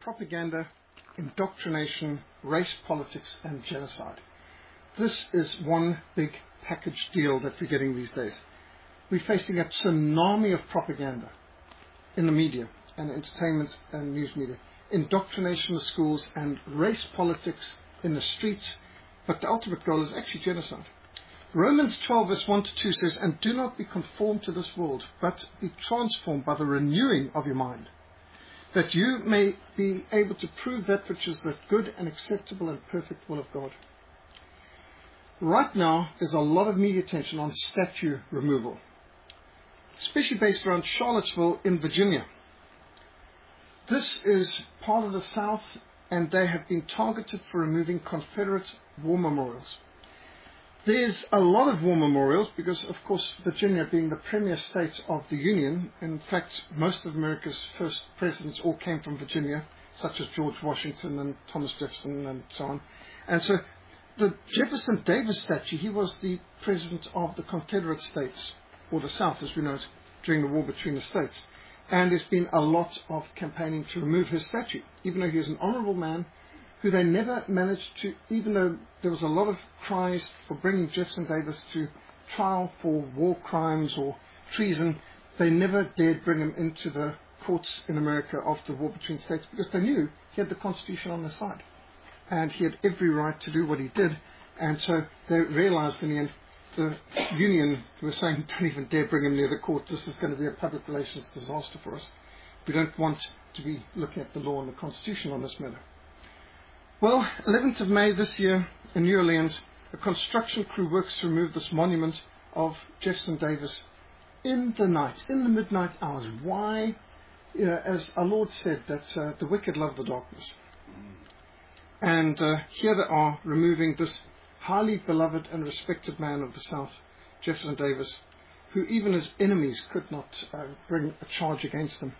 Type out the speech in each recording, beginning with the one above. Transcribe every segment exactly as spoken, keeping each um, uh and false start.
propaganda, indoctrination, race politics, and genocide. This is one big package deal that we're getting these days. We're facing a tsunami of propaganda in the media and entertainment and news media, indoctrination in the schools and race politics in the streets, but the ultimate goal is actually genocide. Romans twelve verse one to two says, "And do not be conformed to this world, but be transformed by the renewing of your mind, that you may be able to prove that which is the good and acceptable and perfect will of God." Right now, there's a lot of media attention on statue removal, especially based around Charlottesville in Virginia. This is part of the South, and they have been targeted for removing Confederate war memorials. There's a lot of war memorials because, of course, Virginia being the premier state of the Union, in fact, most of America's first presidents all came from Virginia, such as George Washington and Thomas Jefferson and so on. And so the Jefferson Davis statue, he was the president of the Confederate States, or the South as we know it, during the war between the states. And there's been a lot of campaigning to remove his statue, even though he was an honorable man who they never managed to, even though there was a lot of cries for bringing Jefferson Davis to trial for war crimes or treason, they never dared bring him into the courts in America after the war between states because they knew he had the Constitution on their side. And he had every right to do what he did. And so they realized in the end, the Union was saying, don't even dare bring him near the court. This is going to be a public relations disaster for us. We don't want to be looking at the law and the Constitution on this matter. Well, eleventh of May this year in New Orleans, a construction crew works to remove this monument of Jefferson Davis in the night, in the midnight hours. Why? You know, as our Lord said, that uh, the wicked love the darkness. And uh, here they are removing this highly beloved and respected man of the South, Jefferson Davis, who even his enemies could not uh, bring a charge against him.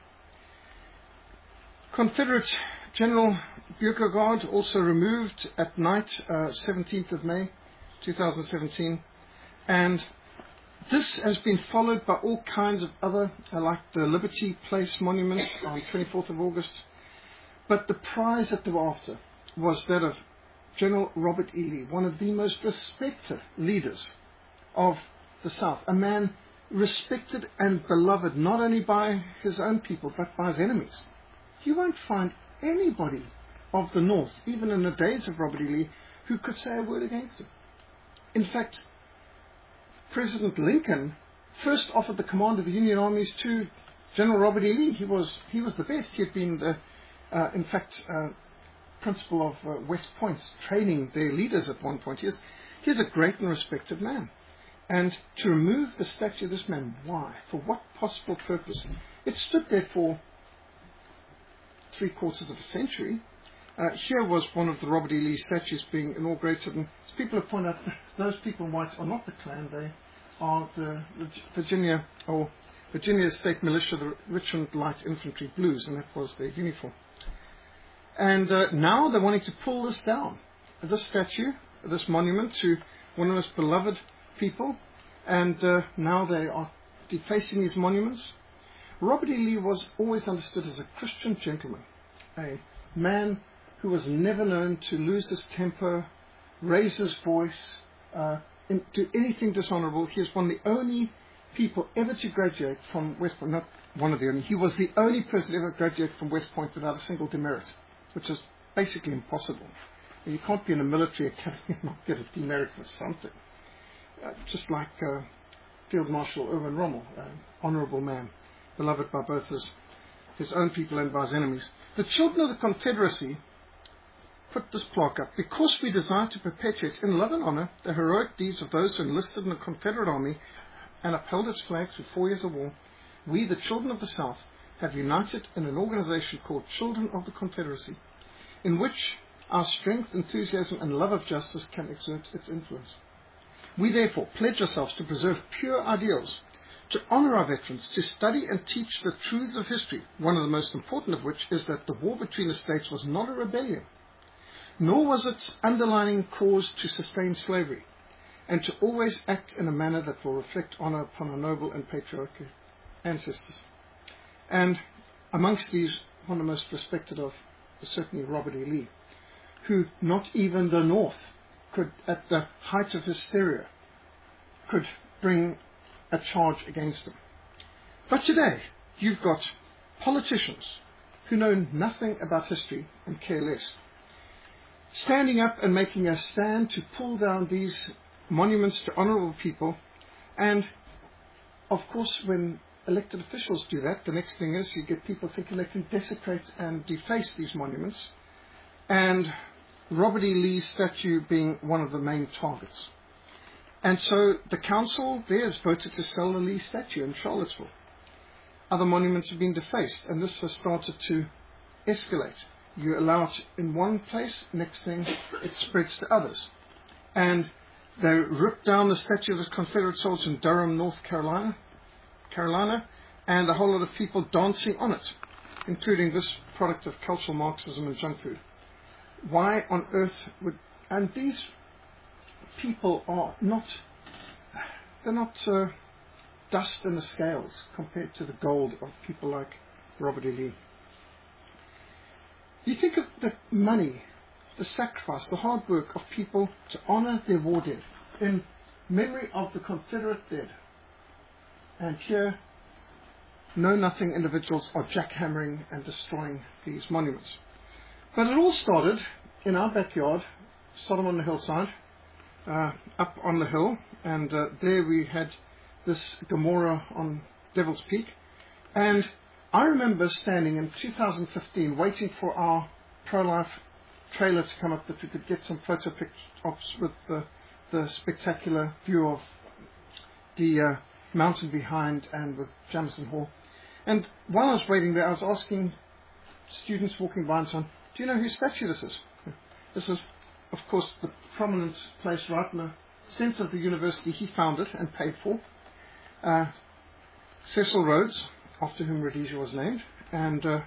Confederate General Beauregard also removed at night, uh, seventeenth of May, two thousand seventeen. And this has been followed by all kinds of other, uh, like the Liberty Place Monument on twenty-fourth of August. But the prize that they were after was that of General Robert E. Lee, one of the most respected leaders of the South, a man respected and beloved not only by his own people but by his enemies. You won't find anybody of the North, even in the days of Robert E. Lee, who could say a word against him. In fact, President Lincoln first offered the command of the Union armies to General Robert E. Lee. He was he was the best. He had been, the, uh, in fact, uh, principal of uh, West Point, training their leaders at one point. He is, he is a great and respected man. And to remove the statue of this man, why? For what possible purpose? It stood there for three quarters of a century. Uh, here was one of the Robert E. Lee statues being inaugurated, and people have pointed out those people in white are not the Klan, they are the Virginia or Virginia State Militia, the Richmond Light Infantry Blues, and that was their uniform. And uh, now they're wanting to pull this down, this statue, this monument to one of the most beloved people, and uh, now they are defacing these monuments. Robert E. Lee was always understood as a Christian gentleman, a man who was never known to lose his temper, raise his voice, uh, in, do anything dishonorable. He is one of the only people ever to graduate from West Point, not one of the only, he was the only person ever to graduate from West Point without a single demerit, which is basically impossible. You can't be in a military academy and not get a demerit for something. Uh, just like uh, Field Marshal Erwin Rommel, an honorable man, beloved by both his, his own people and by his enemies. The children of the Confederacy put this plaque up. Because we desire to perpetuate in love and honor the heroic deeds of those who enlisted in the Confederate Army and upheld its flag through four years of war, we, the children of the South, have united in an organization called Children of the Confederacy, in which our strength, enthusiasm, and love of justice can exert its influence. We therefore pledge ourselves to preserve pure ideals, to honor our veterans, to study and teach the truths of history, one of the most important of which is that the war between the states was not a rebellion, nor was its underlying cause to sustain slavery, and to always act in a manner that will reflect honor upon our noble and patriotic ancestors. And amongst these, one of the most respected of certainly Robert E. Lee, who not even the North could, at the height of hysteria, could bring a charge against him. But today, you've got politicians who know nothing about history and care less, standing up and making a stand to pull down these monuments to honourable people. And, of course, when elected officials do that, the next thing is you get people thinking they can desecrate and deface these monuments, and Robert E. Lee's statue being one of the main targets. And so the council there has voted to sell the Lee statue in Charlottesville. Other monuments have been defaced, and this has started to escalate. You allow it in one place, next thing it spreads to others. And they ripped down the statue of the Confederate soldier in Durham, North Carolina, Carolina, and a whole lot of people dancing on it, including this product of cultural Marxism and junk food. Why on earth would... And these people are not... They're not uh, dust in the scales compared to the gold of people like Robert E. Lee. You think of the money, the sacrifice, the hard work of people to honor their war dead in memory of the Confederate dead. And here, know-nothing individuals are jackhammering and destroying these monuments. But it all started in our backyard, Sodom on the hillside, uh, up on the hill, and uh, there we had this Gomorrah on Devil's Peak. And I remember standing in two thousand fifteen waiting for our pro-life trailer to come up that we could get some photo ops with the, the spectacular view of the uh, mountain behind and with Jamison Hall. And while I was waiting there, I was asking students walking by and so on, do you know whose statue this is? This is, of course, the prominent place right in the centre of the university he founded and paid for. Uh, Cecil Rhodes, after whom Rhodesia was named. And uh,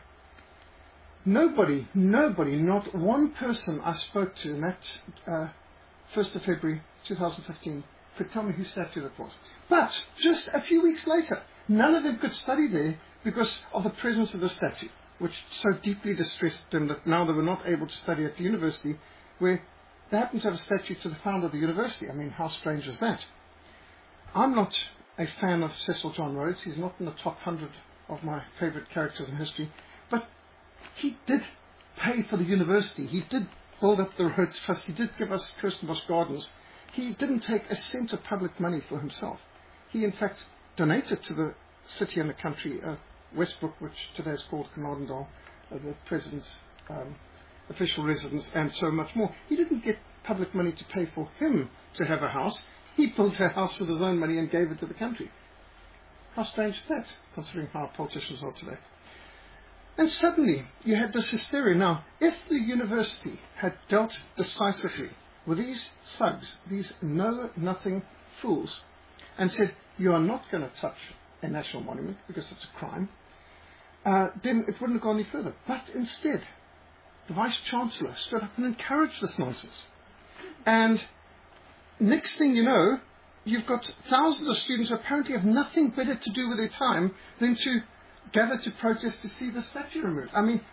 nobody, nobody, not one person I spoke to in that uh, first of February two thousand fifteen could tell me whose statue that was. But just a few weeks later, none of them could study there because of the presence of the statue, which so deeply distressed them that now they were not able to study at the university, where they happened to have a statue to the founder of the university. I mean, how strange is that? I'm not a fan of Cecil John Rhodes. He's not in the top hundred of my favourite characters in history. But he did pay for the university. He did build up the Rhodes Trust. He did give us Kirstenbosch Gardens. He didn't take a cent of public money for himself. He, in fact, donated to the city and the country, uh, Westbrook, which today is called Carnarvondale, uh, the president's um, official residence, and so much more. He didn't get public money to pay for him to have a house. He built a house with his own money and gave it to the country. How strange is that, considering how politicians are today? And suddenly, you had this hysteria. Now, if the university had dealt decisively with these thugs, these know-nothing fools, and said, you are not going to touch a national monument because it's a crime, uh, then it wouldn't have gone any further. But instead, the Vice-Chancellor stood up and encouraged this nonsense. And next thing you know, you've got thousands of students who apparently have nothing better to do with their time than to gather to protest to see the statue removed. I mean,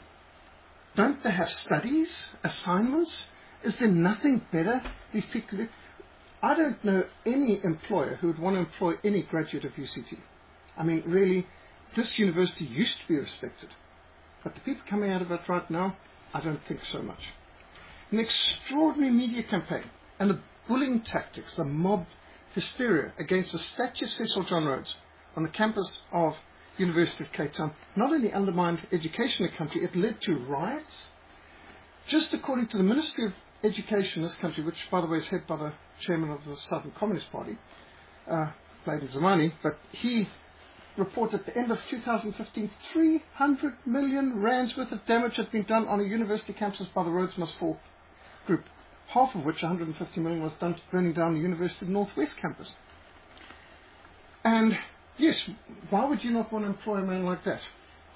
don't they have studies, assignments? Is there nothing better these people do? I don't know any employer who would want to employ any graduate of U C T. I mean, really, this university used to be respected. But the people coming out of it right now, I don't think so much. An extraordinary media campaign and the bullying tactics, the mob hysteria against the statue of Cecil John Rhodes on the campus of University of Cape Town not only undermined education in the country, it led to riots. Just according to the Ministry of Education in this country, which, by the way, is headed by the chairman of the Southern Communist Party, uh, Bladen Zamani, but he reported at the end of two thousand fifteen, three hundred million rands worth of damage had been done on a university campus by the Rhodes Must Fall group, half of which, one hundred fifty million, was done to burning down the University of Northwest campus. And yes, why would you not want to employ a man like that?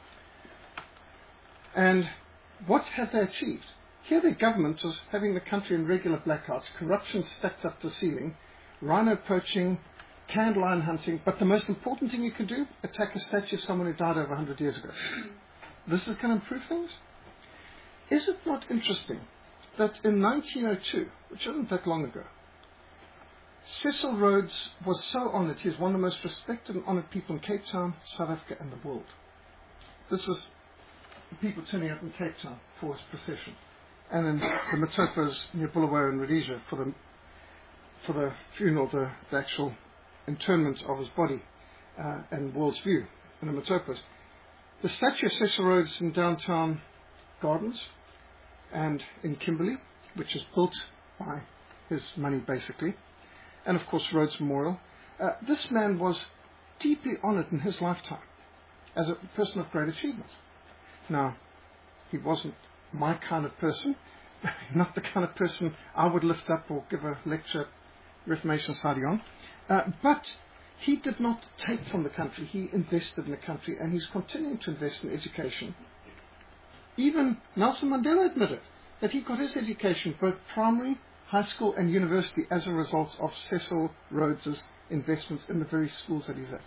And what have they achieved? Here the government was having the country in regular blackouts, corruption stacked up the ceiling, rhino poaching, candle-line hunting, but the most important thing you can do, attack a statue of someone who died over one hundred years ago. This is going to improve things? is it not interesting that in nineteen oh two, which isn't that long ago, Cecil Rhodes was so honoured. He's one of the most respected and honoured people in Cape Town, South Africa and the world. This is the people turning up in Cape Town for his procession. And in the Matopos near Bulawayo and Rhodesia for the, for the funeral, the, the actual interment of his body uh, and World's View in the Matopos. The statue of Cecil Rhodes in downtown Gardens and in Kimberley, which is built by his money basically, and of course Rhodes Memorial. Uh, this man was deeply honoured in his lifetime as a person of great achievement. Now, he wasn't my kind of person, not the kind of person I would lift up or give a lecture at Reformation Society on, uh, but he did not take from the country. He invested in the country, and he's continuing to invest in education. Even Nelson Mandela admitted that he got his education, both primary, high school and university, as a result of Cecil Rhodes's investments in the very schools that he's at.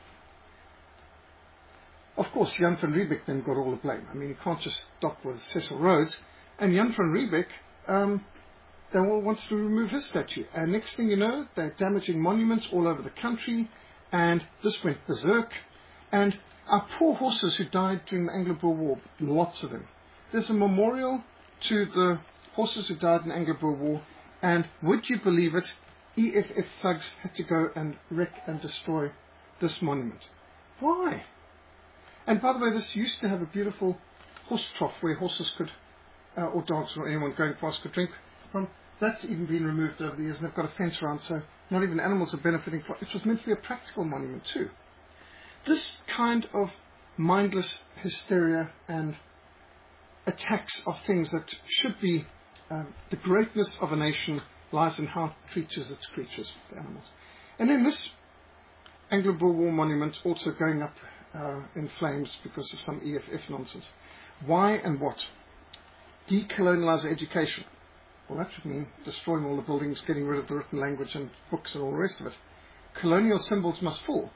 Of course, Jan van Riebeeck then got all the blame. I mean, you can't just stop with Cecil Rhodes. And Jan van Riebeeck, um, they all wanted to remove his statue. And next thing you know, they're damaging monuments all over the country. And this went berserk. And our poor horses who died during the Anglo-Boer War, lots of them. There's a memorial to the horses who died in the Anglo-Boer War. And would you believe it, E F F thugs had to go and wreck and destroy this monument. Why? And by the way, this used to have a beautiful horse trough where horses could, uh, or dogs or anyone going past could drink from. That's even been removed over the years, and they've got a fence around, so not even animals are benefiting from it. It was meant to be a practical monument too. This kind of mindless hysteria and attacks of things that should be um, the greatness of a nation lies in how it treats its creatures, the animals. And then this Anglo-Boer War monument also going up Uh, in flames because of some E F F nonsense. Why and what? Decolonialize education. Well, that should mean destroying all the buildings, getting rid of the written language and books and all the rest of it. Colonial symbols must fall.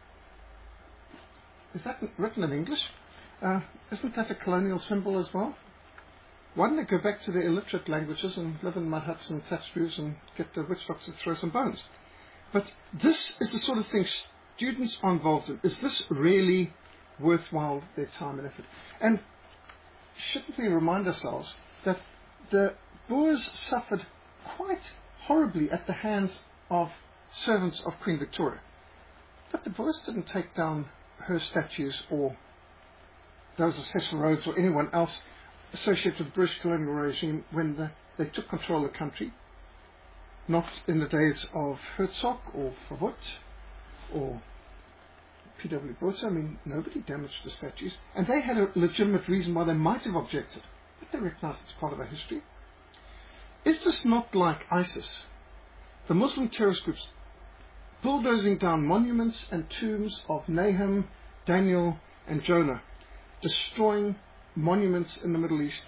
Is that written in English? Uh, isn't that a colonial symbol as well? Why don't they go back to their illiterate languages and live in mud huts and thatched roofs and get the witch doctors to throw some bones? But this is the sort of thing students are involved in. Is this really worthwhile their time and effort? And shouldn't we remind ourselves that the Boers suffered quite horribly at the hands of servants of Queen Victoria? But the Boers didn't take down her statues or those of Cecil Rhodes or anyone else associated with the British colonial regime when the, they took control of the country. Not in the days of Hertzog or Verwoerd or P W Botha. I mean, nobody damaged the statues. And they had a legitimate reason why they might have objected. But they recognized it's part of our history. Is this not like ISIS? The Muslim terrorist groups bulldozing down monuments and tombs of Nahum, Daniel, and Jonah, destroying monuments in the Middle East.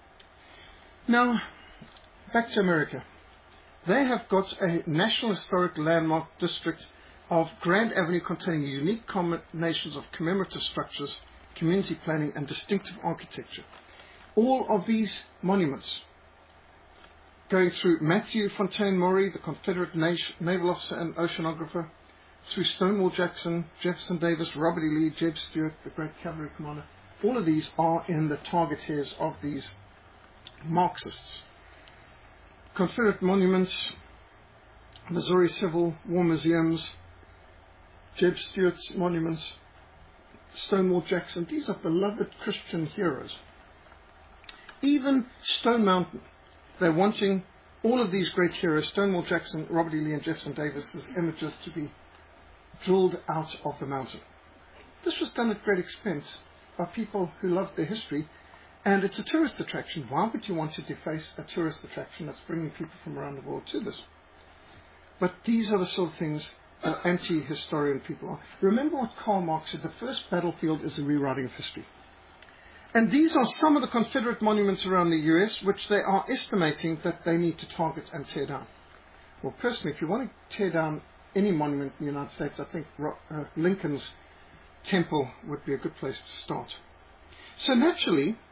Now, back to America. They have got a National Historic Landmark District of Grand Avenue containing unique combinations of commemorative structures, community planning, and distinctive architecture. All of these monuments, going through Matthew Fontaine Maury, the Confederate naval officer and oceanographer, through Stonewall Jackson, Jefferson Davis, Robert E. Lee, Jeb Stuart, the great cavalry commander. All of these are in the target areas of these Marxists. Confederate monuments, Missouri Civil War museums, Jeb Stuart's monuments, Stonewall Jackson. These are beloved Christian heroes. Even Stone Mountain, they're wanting all of these great heroes, Stonewall Jackson, Robert E. Lee, and Jefferson Davis, as images to be drilled out of the mountain. This was done at great expense by people who loved their history, and it's a tourist attraction. Why would you want to deface a tourist attraction that's bringing people from around the world to this? But these are the sort of things that anti-historian people are. Remember what Karl Marx said, the first battlefield is the rewriting of history. And these are some of the Confederate monuments around the U S which they are estimating that they need to target and tear down. Well, personally, if you want to tear down any monument in the United States, I think uh, Lincoln's temple would be a good place to start. So naturally,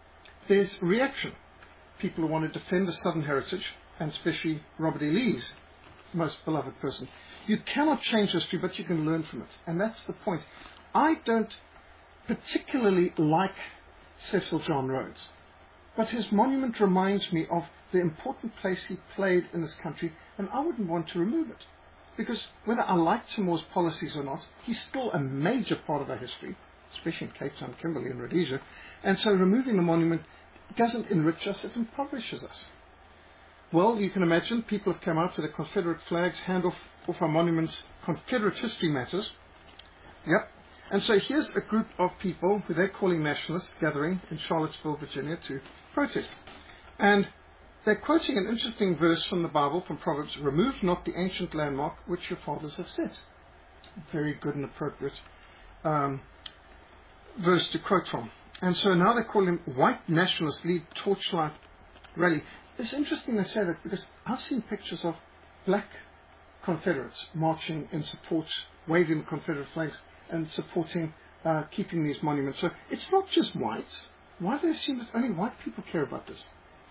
there's reaction. People who want to defend the Southern heritage, and especially Robert E. Lee's most beloved person. You cannot change history, but you can learn from it. And that's the point. I don't particularly like Cecil John Rhodes, but his monument reminds me of the important place he played in this country, and I wouldn't want to remove it. Because whether I like Samoa's policies or not, he's still a major part of our history, especially in Cape Town, Kimberley and Rhodesia. And so removing the monument doesn't enrich us, it impoverishes us. Well, you can imagine people have come out with their Confederate flags, hand off, off our monuments, Confederate history matters. Yep. And so here's a group of people who they're calling nationalists gathering in Charlottesville, Virginia to protest. And they're quoting an interesting verse from the Bible, from Proverbs, remove not the ancient landmark which your fathers have set. Very good and appropriate um, verse to quote from. And so now they call him white nationalists lead torchlight rally. It's interesting they say that because I've seen pictures of black Confederates marching in support, waving Confederate flags and supporting uh, keeping these monuments. So it's not just whites. Why do they assume that only white people care about this?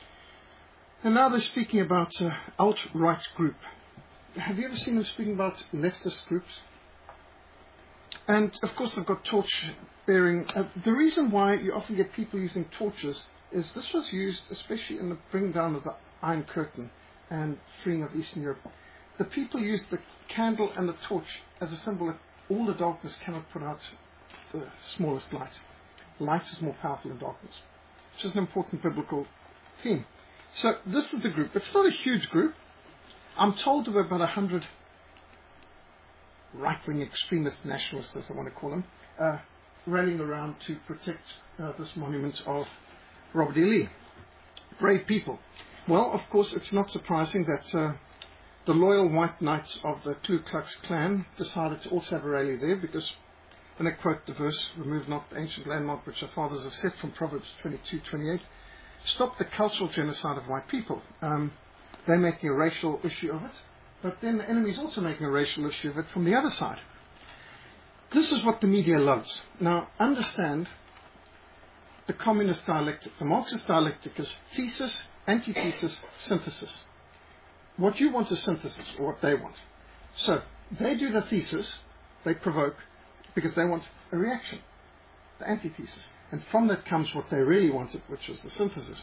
And now they're speaking about uh, alt-right group. Have you ever seen them speaking about leftist groups? And of course they've got torch bearing. Uh, the reason why you often get people using torches is this was used especially in the bringing down of the Iron Curtain and freeing of Eastern Europe. The people used the candle and the torch as a symbol that all the darkness cannot put out the smallest light. Light is more powerful than darkness, which is an important biblical theme. So this is the group. It's not a huge group. I'm told there were about a hundred right-wing extremist nationalists, as I want to call them, uh, rallying around to protect uh, this monument of Robert E. Lee. Brave people. Well, of course, it's not surprising that uh, the loyal white knights of the Ku Klux Klan decided to also have a rally there because, and I quote the verse, remove not the ancient landmark which our fathers have set from Proverbs twenty-two twenty-eight, stop the cultural genocide of white people. Um, they're making a racial issue of it, but then the enemy's also making a racial issue of it from the other side. This is what the media loves. Now, understand the communist dialectic. The Marxist dialectic is thesis, antithesis, synthesis. What you want is synthesis, or what they want. So, they do the thesis, they provoke, because they want a reaction, the antithesis. And from that comes what they really wanted, which was the synthesis.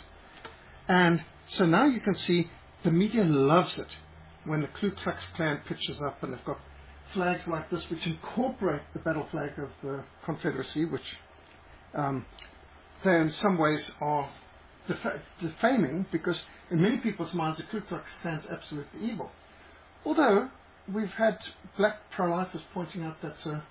And so now you can see the media loves it when the Ku Klux Klan pitches up and they've got flags like this which incorporate the battle flag of the Confederacy, which um, they in some ways are def- defaming because in many people's minds the Ku Klux Klan is absolutely evil. Although we've had black pro-lifers pointing out that uh,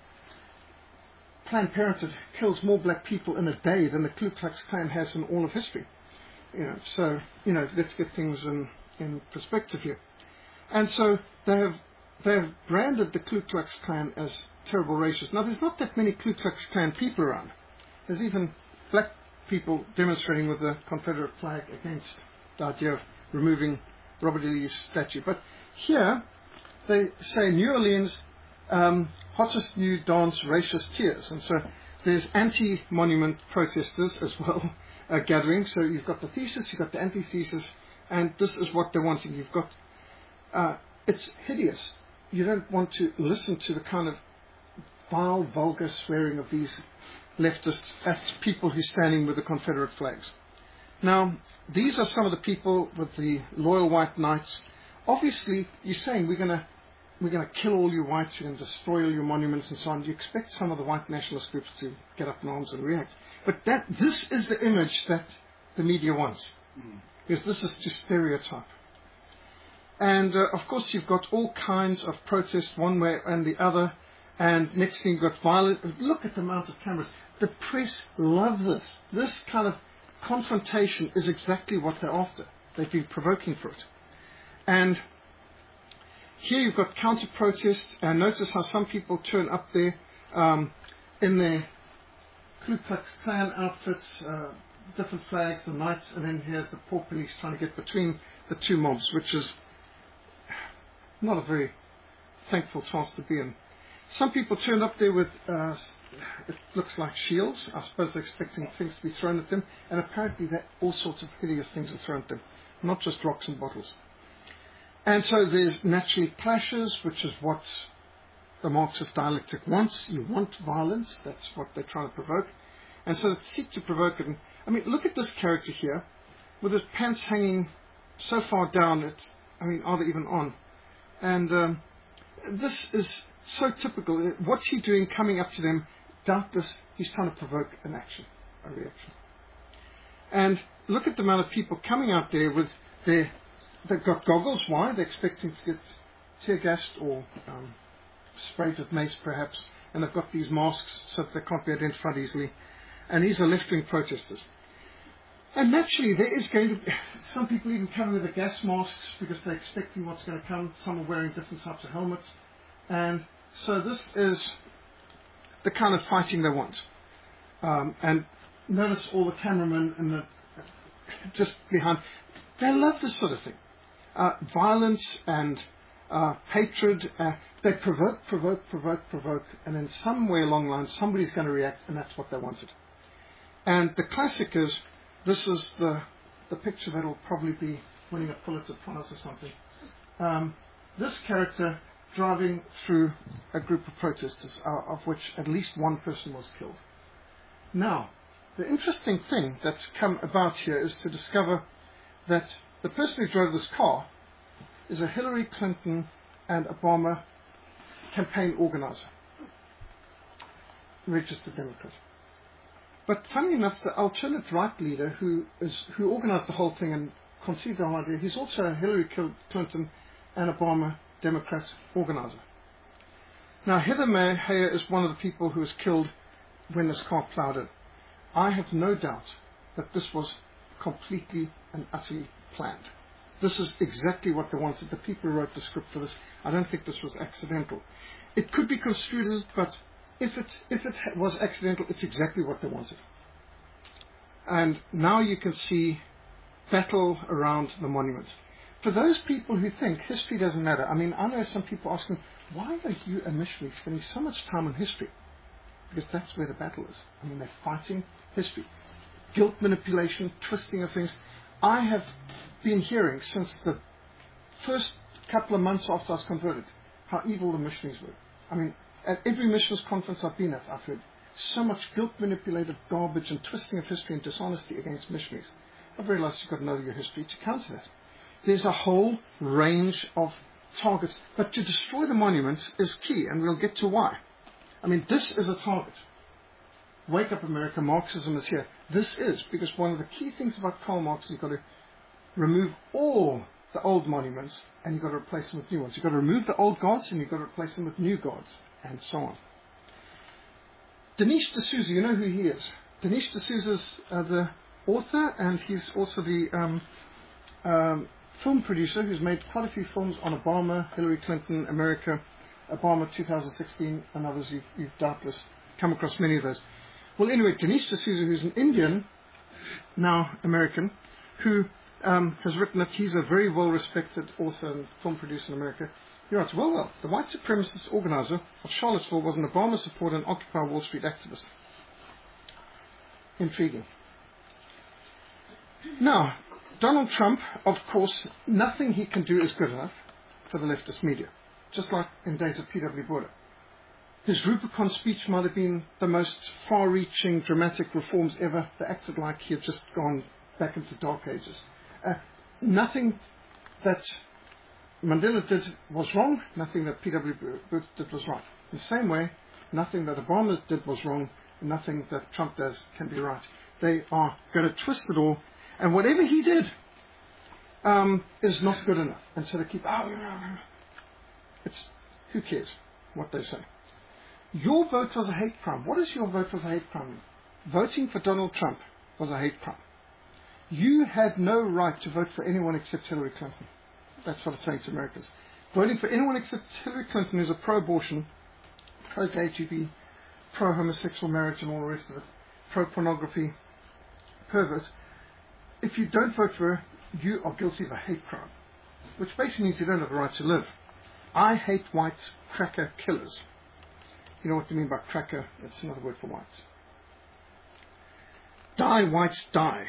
Planned Parenthood kills more black people in a day than the Ku Klux Klan has in all of history. You know, so, you know, let's get things in, in perspective here. And so they have, they have branded the Ku Klux Klan as terrible racists. Now, there's not that many Ku Klux Klan people around. There's even black people demonstrating with the Confederate flag against the idea of removing Robert E. Lee's statue. But here, they say New Orleans, um, hottest new dance, racist tears. And so there's anti-monument protesters as well uh, gathering. So you've got the thesis, you've got the antithesis, and this is what they're wanting. You've got, uh, it's hideous. You don't want to listen to the kind of vile, vulgar swearing of these leftists at people who are standing with the Confederate flags. Now, these are some of the people with the loyal white knights. Obviously, you're saying we're going to we're going to kill all your whites, we're going to destroy all your monuments and so on. You expect some of the white nationalist groups to get up in arms and react. But that this is the image that the media wants, mm. because this is to stereotype. And, uh, of course, you've got all kinds of protests one way and the other. And next thing, you've got violent. Look at the amount of cameras. The press love this. This kind of confrontation is exactly what they're after. They've been provoking for it. And here you've got counter-protests. And notice how some people turn up there um, in their Ku Klux Klan outfits, uh, different flags, the knights, and then here's the poor police trying to get between the two mobs, which is not a very thankful task to be in. Some people turned up there with uh, it looks like shields. I suppose they're expecting things to be thrown at them, and apparently that all sorts of hideous things are thrown at them, not just rocks and bottles. And so there's naturally clashes, which is what the Marxist dialectic wants. You want violence. That's what they're trying to provoke. And so they seek to provoke it. And, I mean, look at this character here, with his pants hanging so far down, it's, I mean, are they even on? And um, this is so typical. What's he doing coming up to them? Doubtless he's trying to provoke an action, a reaction. And look at the amount of people coming out there with their, they've got goggles. Why? They're expecting to get tear gassed or um, sprayed with mace perhaps, and they've got these masks so that they can't be identified easily. And these are left-wing protesters. And naturally, there is going to be, some people even come with the gas masks because they're expecting what's going to come. Some are wearing different types of helmets. And so this is the kind of fighting they want. Um, and notice all the cameramen and the, just behind. They love this sort of thing. Uh, violence and uh, hatred. Uh, they provoke, provoke, provoke, provoke. And in some way along the line, somebody's going to react, and that's what they wanted. And the classic is, this is the the picture that will probably be winning a Pulitzer Prize or something. Um, this character driving through a group of protesters, uh, of which at least one person was killed. Now, the interesting thing that's come about here is to discover that the person who drove this car is a Hillary Clinton and Obama campaign organizer, registered Democrat. But funny enough, the alternate right leader who is who organized the whole thing and conceived the whole idea, he's also a Hillary Clinton and Obama Democrat organizer. Now, Heather Mayer is one of the people who was killed when this car plowed in. I have no doubt that this was completely and utterly planned. This is exactly what they wanted. The people who wrote the script for this, I don't think this was accidental. It could be construed as, but If it, if it was accidental, it's exactly what they wanted. And now you can see battle around the monuments. For those people who think history doesn't matter, I mean, I know some people asking, why are you a missionary spending so much time on history? Because that's where the battle is. I mean, they're fighting history. Guilt manipulation, twisting of things. I have been hearing since the first couple of months after I was converted how evil the missionaries were. I mean, at every missions conference I've been at, I've heard so much guilt-manipulated garbage and twisting of history and dishonesty against missionaries. I've realized you've got to know your history to counter that. There's a whole range of targets, but to destroy the monuments is key, and we'll get to why. I mean, this is a target. Wake up, America, Marxism is here. This is, because one of the key things about Karl Marx is you've got to remove all the old monuments, and you've got to replace them with new ones. You've got to remove the old gods, and you've got to replace them with new gods, and so on. Dinesh D'Souza, you know who he is. Dinesh D'Souza is uh, the author, and he's also the um, um, film producer who's made quite a few films on Obama, Hillary Clinton, America, Obama two thousand sixteen, and others. You've, you've doubtless come across many of those. Well, anyway, Dinesh D'Souza, who's an Indian, now American, who um, has written that he's a very well-respected author and film producer in America. He writes, well, well, the white supremacist organizer of Charlottesville was an Obama supporter and Occupy Wall Street activist. Intriguing. Now, Donald Trump, of course, nothing he can do is good enough for the leftist media, just like in days of P W Botha. His Rubicon speech might have been the most far-reaching, dramatic reforms ever. They acted like he had just gone back into dark ages. Uh, nothing that Mandela did was wrong, nothing that P W Botha did was right. In the same way, nothing that Obama did was wrong, and nothing that Trump does can be right. They are going to twist it all, and whatever he did um, is not good enough. And so they keep, oh, it's, who cares what they say. Your vote was a hate crime. What is your vote was a hate crime? Voting for Donald Trump was a hate crime. You had no right to vote for anyone except Hillary Clinton. That's what it's saying to Americans. Voting for anyone except Hillary Clinton, who's a pro-abortion, pro-gay G B, pro-homosexual marriage and all the rest of it, pro-pornography, pervert. If you don't vote for her, you are guilty of a hate crime, which basically means you don't have a right to live. I hate white cracker killers. You know what they mean by cracker? It's another word for whites. Die, whites, die.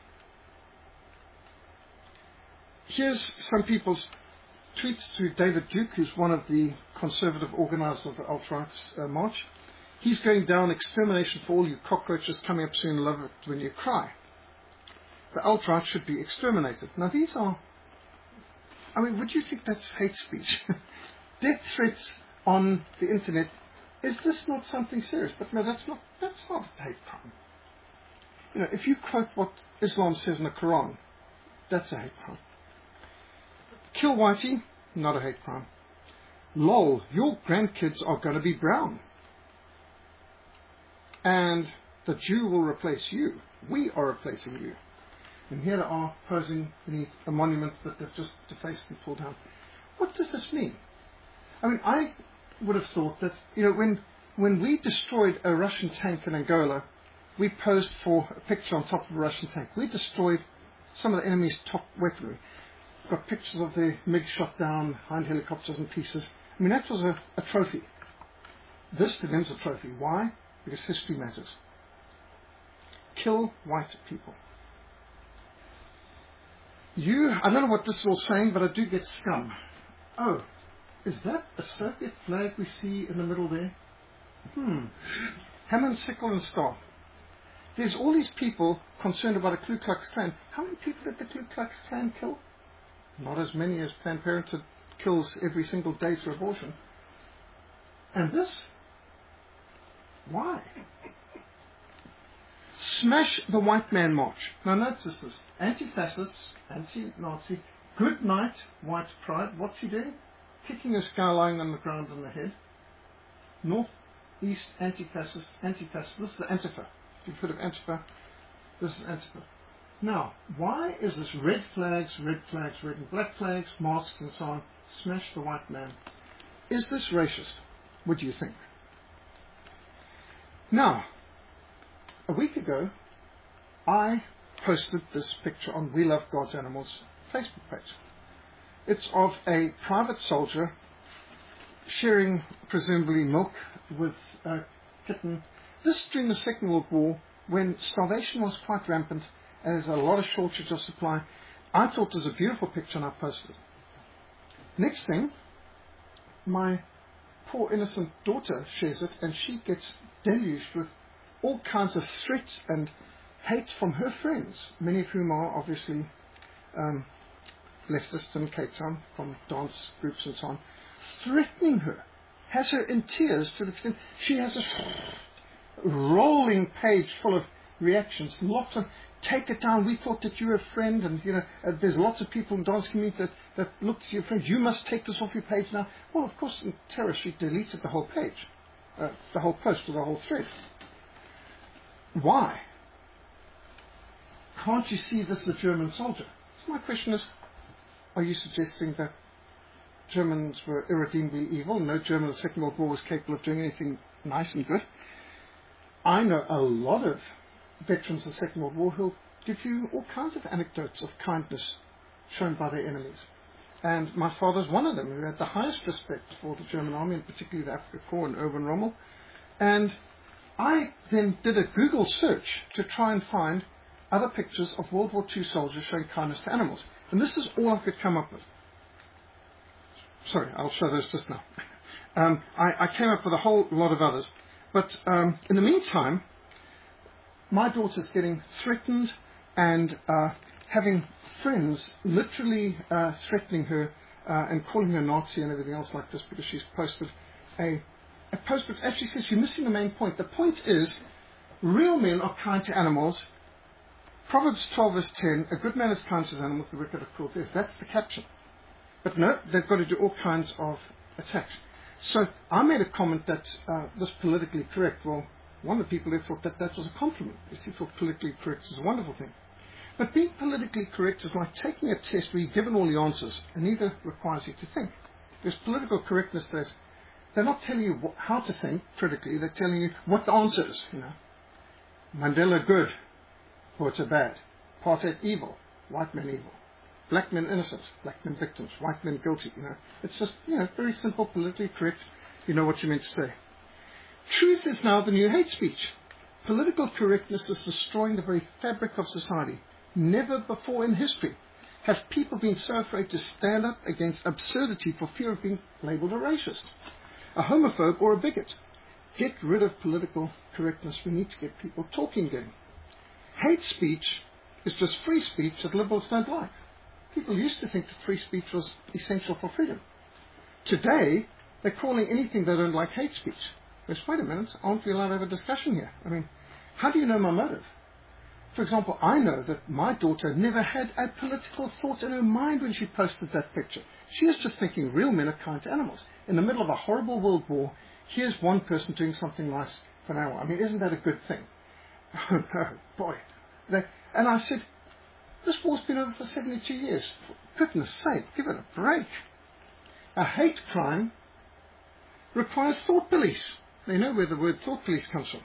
Here's some people's tweets to David Duke, who's one of the conservative organizers of the alt-right's uh, march. He's going down, extermination for all you cockroaches coming up soon, love it when you cry. The alt-right should be exterminated. Now these are, I mean, would you think that's hate speech? Death threats on the internet, is this not something serious? But no, that's not, that's not a hate crime. You know, if you quote what Islam says in the Quran, that's a hate crime. Kill Whitey, not a hate crime. Lol, your grandkids are going to be brown. And the Jew will replace you. We are replacing you. And here they are posing beneath a monument that they've just defaced and pulled down. What does this mean? I mean, I would have thought that, you know, when when we destroyed a Russian tank in Angola, we posed for a picture on top of a Russian tank. We destroyed some of the enemy's top weaponry. Got pictures of the MiG shot down, hind helicopters in pieces. I mean, that was a, a trophy. This to them is a trophy. Why? Because history matters. Kill white people. You, I don't know what this is all saying, but I do get scum. Oh, is that a Soviet flag we see in the middle there? Hmm. Hammer, sickle and staff. There's all these people concerned about a Ku Klux Klan. How many people did the Ku Klux Klan kill? Not as many as Planned Parenthood kills every single day through abortion. And this? Why? Smash the white man march. Now notice this. Anti-fascists, anti-Nazi, good night, white pride. What's he doing? Kicking a guy lying on the ground on the head. North, east, anti-fascist, anti-fascist. This is the Antifa. If you've heard of Antifa, this is Antifa. Now, why is this red flags, red flags, red and black flags, masks and so on, smash the white man? Is this racist? What do you think? Now, a week ago, I posted this picture on We Love God's Animals Facebook page. It's of a private soldier sharing, presumably, milk with a kitten. This during the Second World War, when starvation was quite rampant, and there's a lot of shortage of supply. I thought it was a beautiful picture and I posted it. Next thing, my poor innocent daughter shares it and she gets deluged with all kinds of threats and hate from her friends, many of whom are obviously um, leftists in Cape Town, from dance groups and so on, threatening her, has her in tears to the extent she has a rolling page full of reactions, lots of, take it down, we thought that you were a friend, and you know, uh, there's lots of people in the dance community that, that look to your friend, you must take this off your page now. Well, of course, in terror, she deleted the whole page, uh, the whole post or the whole thread. Why? Can't you see this is a German soldier? So my question is, are you suggesting that Germans were irredeemably evil? No German in the Second World War was capable of doing anything nice and good. I know a lot of veterans of the Second World War who'll give you all kinds of anecdotes of kindness shown by their enemies. And my father's one of them, who had the highest respect for the German army, and particularly the Afrika Korps and Erwin Rommel. And I then did a Google search to try and find other pictures of World War Two soldiers showing kindness to animals. And this is all I could come up with. Sorry, I'll show those just now. um, I, I came up with a whole lot of others. But um, in the meantime, my daughter's getting threatened and uh, having friends literally uh, threatening her uh, and calling her Nazi and everything else like this because she's posted a, a post which actually says you're missing the main point. The point is, real men are kind to animals. Proverbs twelve verse ten, a good man is kind to his animals, the wicked are cruel to his. That's the caption. But no, they've got to do all kinds of attacks. So I made a comment that uh, this politically correct, well, one of the people there thought that that was a compliment. He thought politically correct is a wonderful thing. But being politically correct is like taking a test where you're given all the answers, and neither requires you to think. There's political correctness that's, they're not telling you what, how to think critically, they're telling you what the answer is. You know, Mandela good, Botha bad, apartheid evil, white men evil, black men innocent, black men victims, white men guilty. You know, it's just, you know, very simple, politically correct. You know what you meant to say. Truth is now the new hate speech. Political correctness is destroying the very fabric of society. Never before in history have people been so afraid to stand up against absurdity for fear of being labeled a racist, a homophobe, or a bigot. Get rid of political correctness. We need to get people talking again. Hate speech is just free speech that liberals don't like. People used to think that free speech was essential for freedom. Today, they're calling anything they don't like hate speech. Whereas, wait a minute, aren't we allowed to have a discussion here? I mean, how do you know my motive? For example, I know that my daughter never had a political thought in her mind when she posted that picture. She is just thinking real men are kind to animals. In the middle of a horrible world war, here's one person doing something nice for an animal. I mean, isn't that a good thing? Oh, no, boy. They, and I said, this war's been over for seventy-two years. For goodness sake, give it a break. A hate crime requires thought police. They know where the word thought police comes from.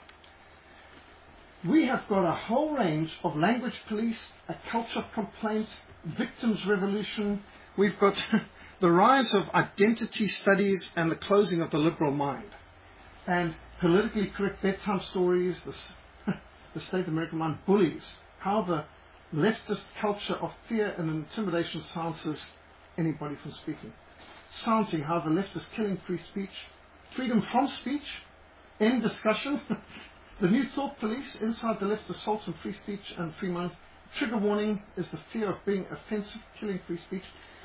We have got a whole range of language police, a culture of complaints, victims' revolution. We've got the rise of identity studies and the closing of the liberal mind. And politically correct bedtime stories, the, the state American mind bullies, how the leftist culture of fear and intimidation silences anybody from speaking. Silencing how the left is killing free speech, freedom from speech, end discussion. The new thought police inside the left assaults on free speech and free minds. Trigger warning is the fear of being offensive, killing free speech.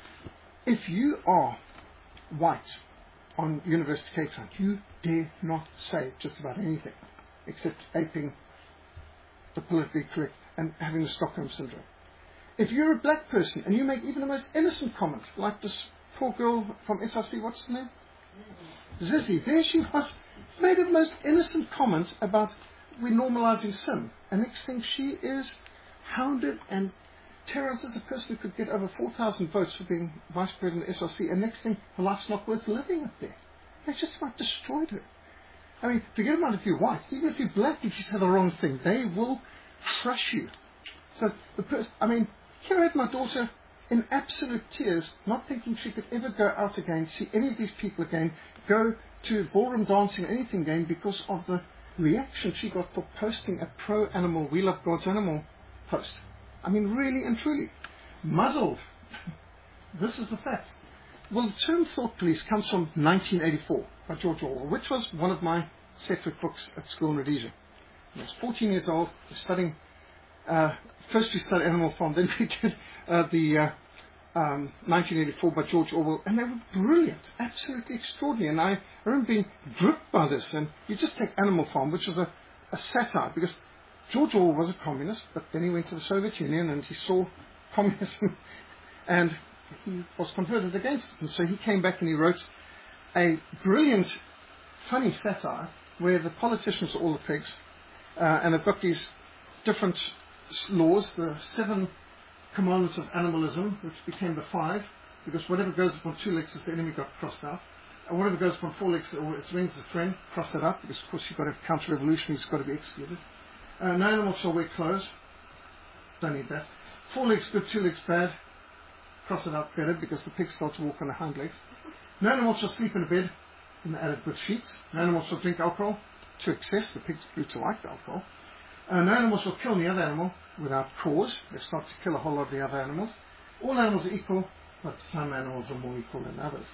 If you are white on University Cape Town, you dare not say just about anything except aping the politically correct and having the Stockholm Syndrome. If you're a black person and you make even the most innocent comment, like this poor girl from S R C, what's her name? Zizzy. There she was, made the most innocent comment about we're normalizing sin. And next thing, she is hounded and terrorized as a person who could get over four thousand votes for being vice president of S R C. And next thing, her life's not worth living up there. They just about destroyed her. I mean, forget about if you're white. Even if you're black, if you say the wrong thing, they will crush you. So, the person, I mean, here I had my daughter in absolute tears, not thinking she could ever go out again, see any of these people again, go to ballroom dancing, anything again, because of the reaction she got for posting a pro-animal, we love God's animal post. I mean, really and truly. Muzzled. This is the fact. Well, the term thought police comes from nineteen eighty-four by George Orwell, which was one of my Sedgwick books at school in Rhodesia. I was fourteen years old, studying, uh, first we studied Animal Farm, then we did uh, the uh, um, nineteen eighty-four by George Orwell, and they were brilliant, absolutely extraordinary. And I remember being gripped by this. And you just take Animal Farm, which was a, a satire, because George Orwell was a communist, but then he went to the Soviet Union and he saw communism, and he was converted against it. And so he came back and he wrote a brilliant, funny satire where the politicians are all the pigs, uh, and they've got these different laws, the seven commandments of animalism, which became the five, because whatever goes upon two legs is the enemy, got crossed out. And whatever goes upon four legs or its wings is a friend, cross that out, because of course you've got to have counter-revolution, it's got to be executed. Uh, no animal shall wear clothes, don't need that. Four legs good, two legs bad, cross it out better, because the pigs start to walk on the hind legs. No animal shall sleep in a bed, and added with sheets. No animal shall drink alcohol to excess, the pigs grew to like the alcohol. Uh, no animal shall kill the other animal without cause. They start to kill a whole lot of the other animals. All animals are equal, but some animals are more equal than others.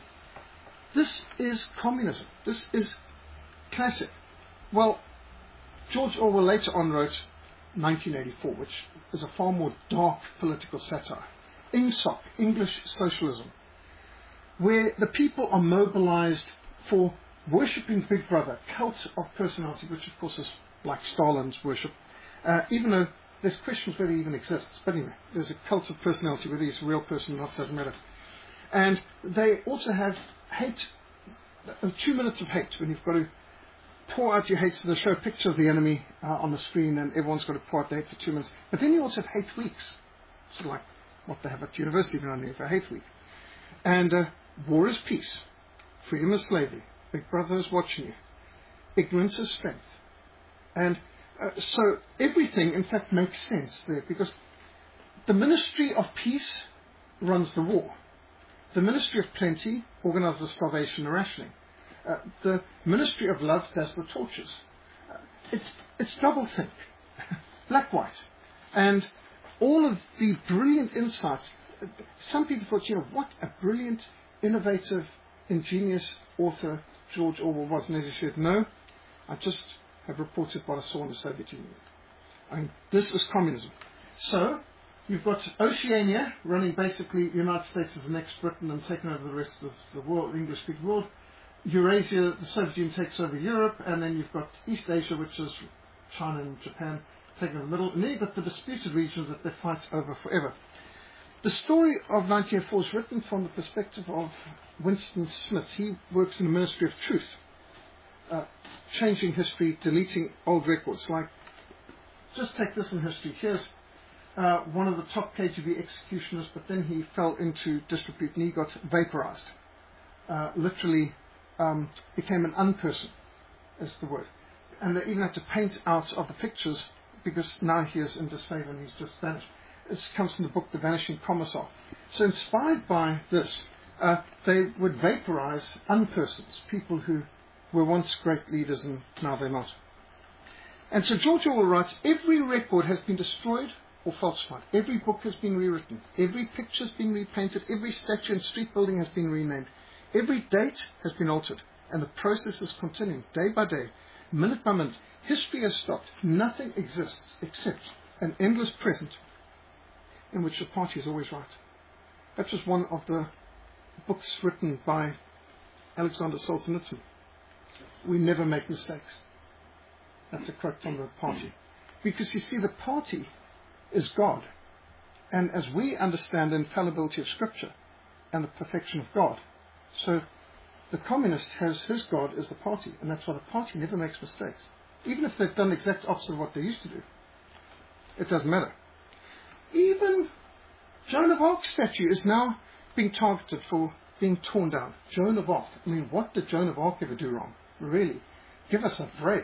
This is communism. This is classic. Well, George Orwell later on wrote nineteen eighty-four, which is a far more dark political satire. INGSOC, English Socialism, where the people are mobilized for worshipping Big Brother, cult of personality, which of course is like Stalin's worship, uh, even though there's questions whether he even exists. But anyway, there's a cult of personality, whether he's a real person or not, doesn't matter. And they also have hate, uh, two minutes of hate, when you've got to pour out your hate. So they show a picture of the enemy uh, on the screen, and everyone's got to pour out their hate for two minutes. But then you also have hate weeks, sort of like what they have at university around for hate week. And uh, war is peace, freedom is slavery, Big Brother is watching you, ignorance is strength. And uh, so everything, in fact, makes sense there, because the Ministry of Peace runs the war. The Ministry of Plenty organizes the starvation and rationing. Uh, the Ministry of Love does the torches. Uh, it's, it's doublethink, black-white. And all of the brilliant insights, some people thought, you know, what a brilliant, innovative, ingenious author George Orwell was. And as he said, no, I just have reported what I saw in the Soviet Union. I mean, this is communism. So, you've got Oceania running basically the United States as the next Britain and taking over the rest of the world, the English-speaking world. Eurasia, the Soviet Union takes over Europe, and then you've got East Asia, which is China and Japan, taking over the middle, and then you've got the disputed regions that they fight over forever. The story of nineteen oh four is written from the perspective of Winston Smith. He works in the Ministry of Truth, uh, changing history, deleting old records. Like, just take this in history. Here's uh, one of the top K G B executioners, but then he fell into disrepute and he got vaporized. Uh, literally um, became an unperson, is the word. And they even had to paint out of the pictures because now he is in disfavor and he's just vanished. This comes from the book The Vanishing Commissar. So inspired by this, uh, they would vaporize unpersons, people who were once great leaders and now they're not. And so George Orwell writes, every record has been destroyed or falsified. Every book has been rewritten. Every picture has been repainted. Every statue and street building has been renamed. Every date has been altered. And the process is continuing day by day, minute by minute. History has stopped. Nothing exists except an endless present in which the party is always right. That was one of the books written by Alexander Solzhenitsyn. We never make mistakes. That's a quote from the party. Because you see, the party is God. And as we understand the infallibility of Scripture and the perfection of God, so the communist has his God as the party, and that's why the party never makes mistakes. Even if they've done the exact opposite of what they used to do, it doesn't matter. Even Joan of Arc's statue is now being targeted for being torn down. Joan of Arc. I mean, what did Joan of Arc ever do wrong? Really? Give us a break.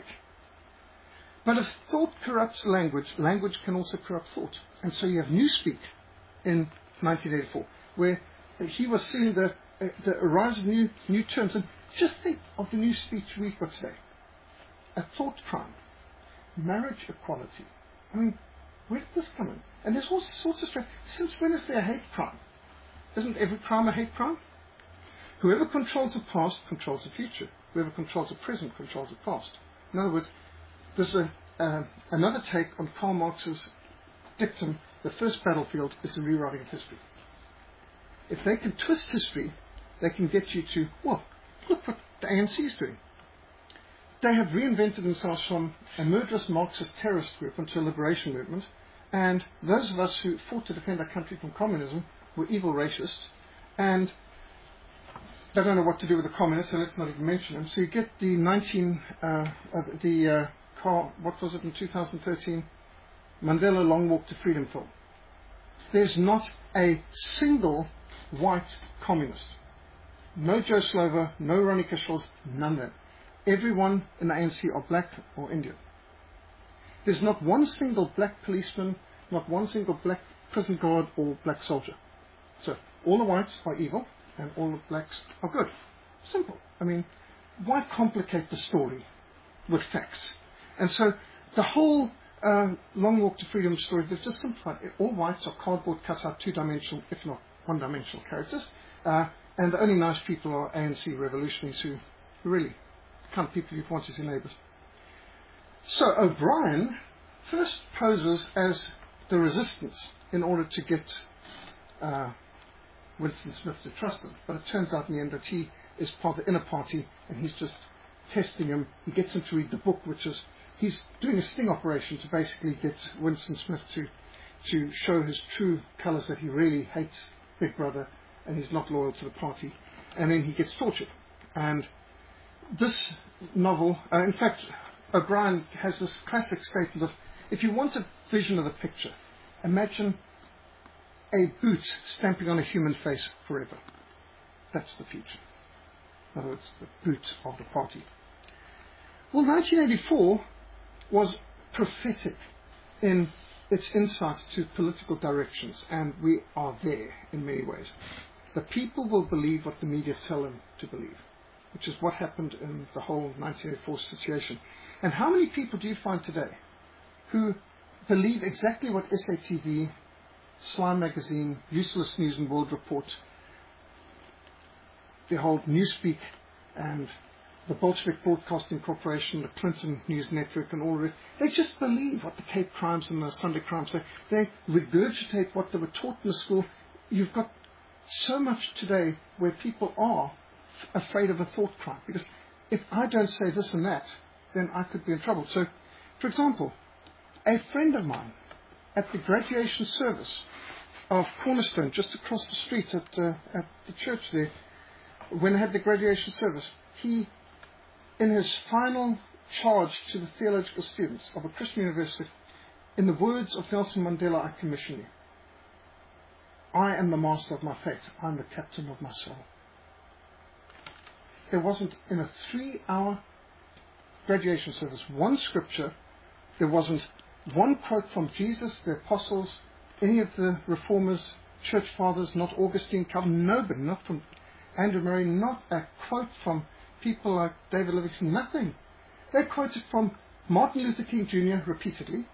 But if thought corrupts language, language can also corrupt thought. And so you have Newspeak in nineteen eighty-four, where he was seeing the, uh, the rise of new, new terms. And just think of the new speech we've got today. A thought crime. Marriage equality. I mean, where did this come in? And there's all sorts of stuff. Since when is there a hate crime? Isn't every crime a hate crime? Whoever controls the past controls the future. Whoever controls the present controls the past. In other words, there's a, uh, another take on Karl Marx's dictum, the first battlefield is the rewriting of history. If they can twist history, they can get you to, well, look what the A N C is doing. They have reinvented themselves from a murderous Marxist terrorist group into a liberation movement, and those of us who fought to defend our country from communism were evil racists, and they don't know what to do with the communists, so let's not even mention them. So you get the nineteen, uh, uh, the uh, car, what was it in two thousand thirteen, Mandela Long Walk to Freedom film. There's not a single white communist. No Joe Slovo, no Ronnie Kershaws, none of them. Everyone in the A N C are black or Indian. There's not one single black policeman, not one single black prison guard or black soldier. So all the whites are evil and all the blacks are good. Simple. I mean, why complicate the story with facts? And so the whole uh, Long Walk to Freedom story, they've just simplified it. All whites are cardboard cutout, two-dimensional, if not one-dimensional characters. Uh, and the only nice people are A N C revolutionaries who, who really kind of people you'd want to see neighbours. So O'Brien first poses as the resistance in order to get uh, Winston Smith to trust him. But it turns out in the end that he is part of the inner party and he's just testing him. He gets him to read the book, which is, he's doing a sting operation to basically get Winston Smith to, to show his true colours, that he really hates Big Brother and he's not loyal to the party. And then he gets tortured. And this novel, uh, in fact, O'Brien has this classic statement of, if you want a vision of the picture, imagine a boot stamping on a human face forever. That's the future. In other words, the boot of the party. Well, nineteen eighty-four was prophetic in its insights to political directions, and we are there in many ways. The people will believe what the media tell them to believe. which is what happened in the whole nineteen eighty-four situation. And how many people do you find today who believe exactly what S A T V, Slime Magazine, Useless News and World Report, the whole Newspeak, and the Bolshevik Broadcasting Corporation, the Clinton News Network, and all the rest? They just believe what the Cape Crimes and the Sunday Crimes say. They regurgitate what they were taught in the school. You've got so much today where people are f- afraid of a thought crime, because if I don't say this and that, then I could be in trouble. So, for example, a friend of mine at the graduation service of Cornerstone, just across the street at, uh, at the church there, when I had the graduation service, he, in his final charge to the theological students of a Christian university, in the words of Nelson Mandela, I commission you. I am the master of my fate. I am the captain of my soul. There wasn't, in a three-hour graduation service, one scripture. There wasn't one quote from Jesus, the apostles, any of the reformers, church fathers, not Augustine, Calvin, nobody, not from Andrew Murray, not a quote from people like David Livingstone, nothing. They quoted from Martin Luther King Junior repeatedly,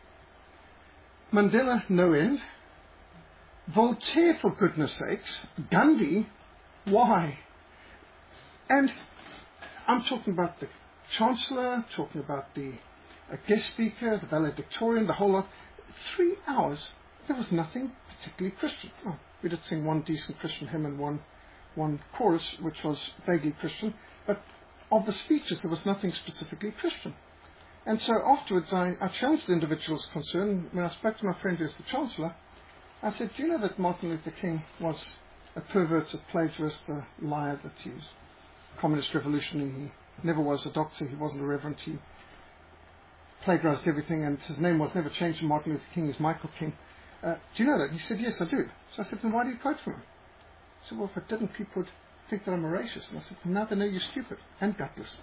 Mandela no end, Voltaire, for goodness sakes, Gandhi, why? And I'm talking about the Chancellor, talking about the uh, guest speaker, the valedictorian, the whole lot. Three hours, there was nothing particularly Christian. Oh, we did sing one decent Christian hymn and one, one chorus, which was vaguely Christian, but of the speeches, there was nothing specifically Christian. And so afterwards, I, I challenged the individuals concerned. When I spoke to my friend who's the Chancellor, I said, do you know that Martin Luther King was a pervert, a plagiarist, a liar, that he was a communist revolutionary? He never was a doctor, he wasn't a reverend, he plagiarized everything, and his name was never changed to Martin Luther King, is Michael King. Uh, do you know that? He said, yes, I do. So I said, then why do you quote from him? He said, well, if I didn't, people would think that I'm a racist. And I said, well, now they know you're stupid and gutless.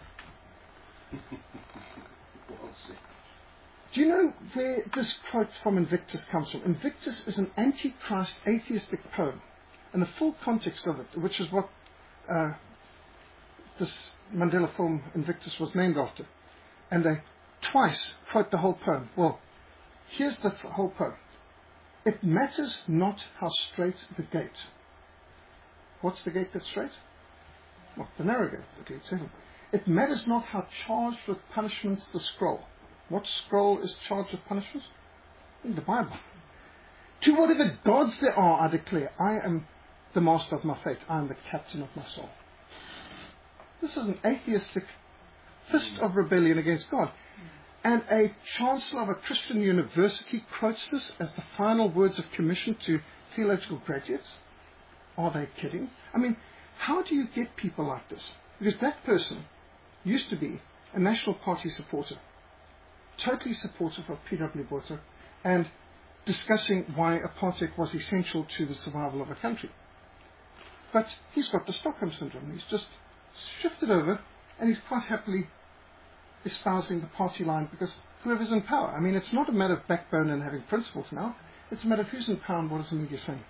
Do you know where this quote from Invictus comes from? Invictus is an antichrist atheistic poem, and the full context of it, which is what uh, this Mandela film Invictus was named after, and they twice quote the whole poem. Well, here's the f- whole poem. It matters not how straight the gate. What's the gate that's straight? Well, the narrow gate, the gate seven. It matters not how charged with punishments the scroll. What scroll is charged with punishments? In the Bible. To whatever gods there are, I declare, I am the master of my fate. I am the captain of my soul. This is an atheistic fist of rebellion against God. And a chancellor of a Christian university quotes this as the final words of commission to theological graduates. Are they kidding? I mean, how do you get people like this? Because that person used to be a National Party supporter, totally supportive of P W Botha, and discussing why apartheid was essential to the survival of a country. But he's got the Stockholm Syndrome. He's just shifted over, and he's quite happily espousing the party line because whoever's in power. I mean, it's not a matter of backbone and having principles now. It's a matter of who's in power and what is the media saying.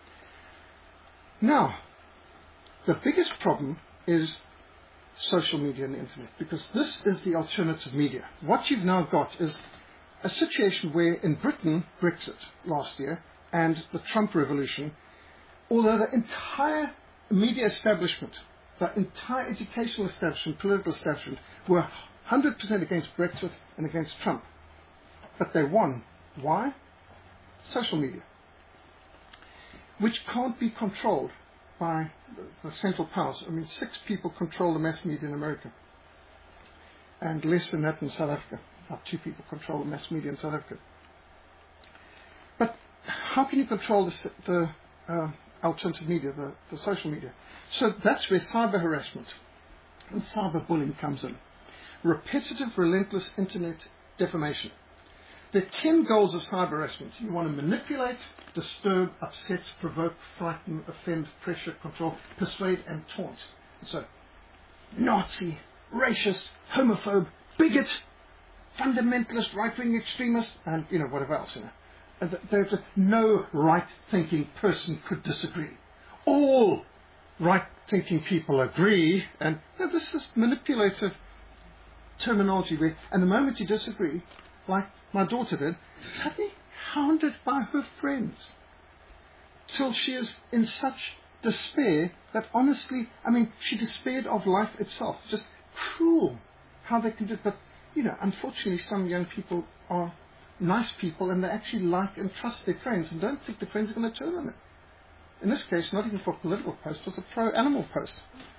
Now, the biggest problem is social media and the internet, because this is the alternative media. What you've now got is a situation where in Britain, Brexit last year, and the Trump revolution, although the entire media establishment, the entire educational establishment, political establishment, were one hundred percent against Brexit and against Trump, but they won. Why? Social media, which can't be controlled by the central powers. I mean, six people control the mass media in America, and less than that in South Africa. About two people control the mass media in South Africa. But how can you control the, the uh, alternative media, the, the social media? So that's where cyber harassment and cyber bullying comes in. Repetitive, relentless internet defamation. There are ten goals of cyber harassment. You want to manipulate, disturb, upset, provoke, frighten, offend, pressure, control, persuade, and taunt. So, Nazi, racist, homophobe, bigot, fundamentalist, right-wing extremist, and, you know, whatever else, you know. And there's a, no right-thinking person could disagree. All right-thinking people agree, and you know, this is manipulative terminology where, and the moment you disagree, like my daughter did, suddenly hounded by her friends, till she is in such despair that honestly, I mean, she despaired of life itself. Just cruel how they can do it. But, you know, unfortunately, some young people are nice people and they actually like and trust their friends and don't think the friends are going to turn on them. In this case, not even for a political post, it was a pro-animal post.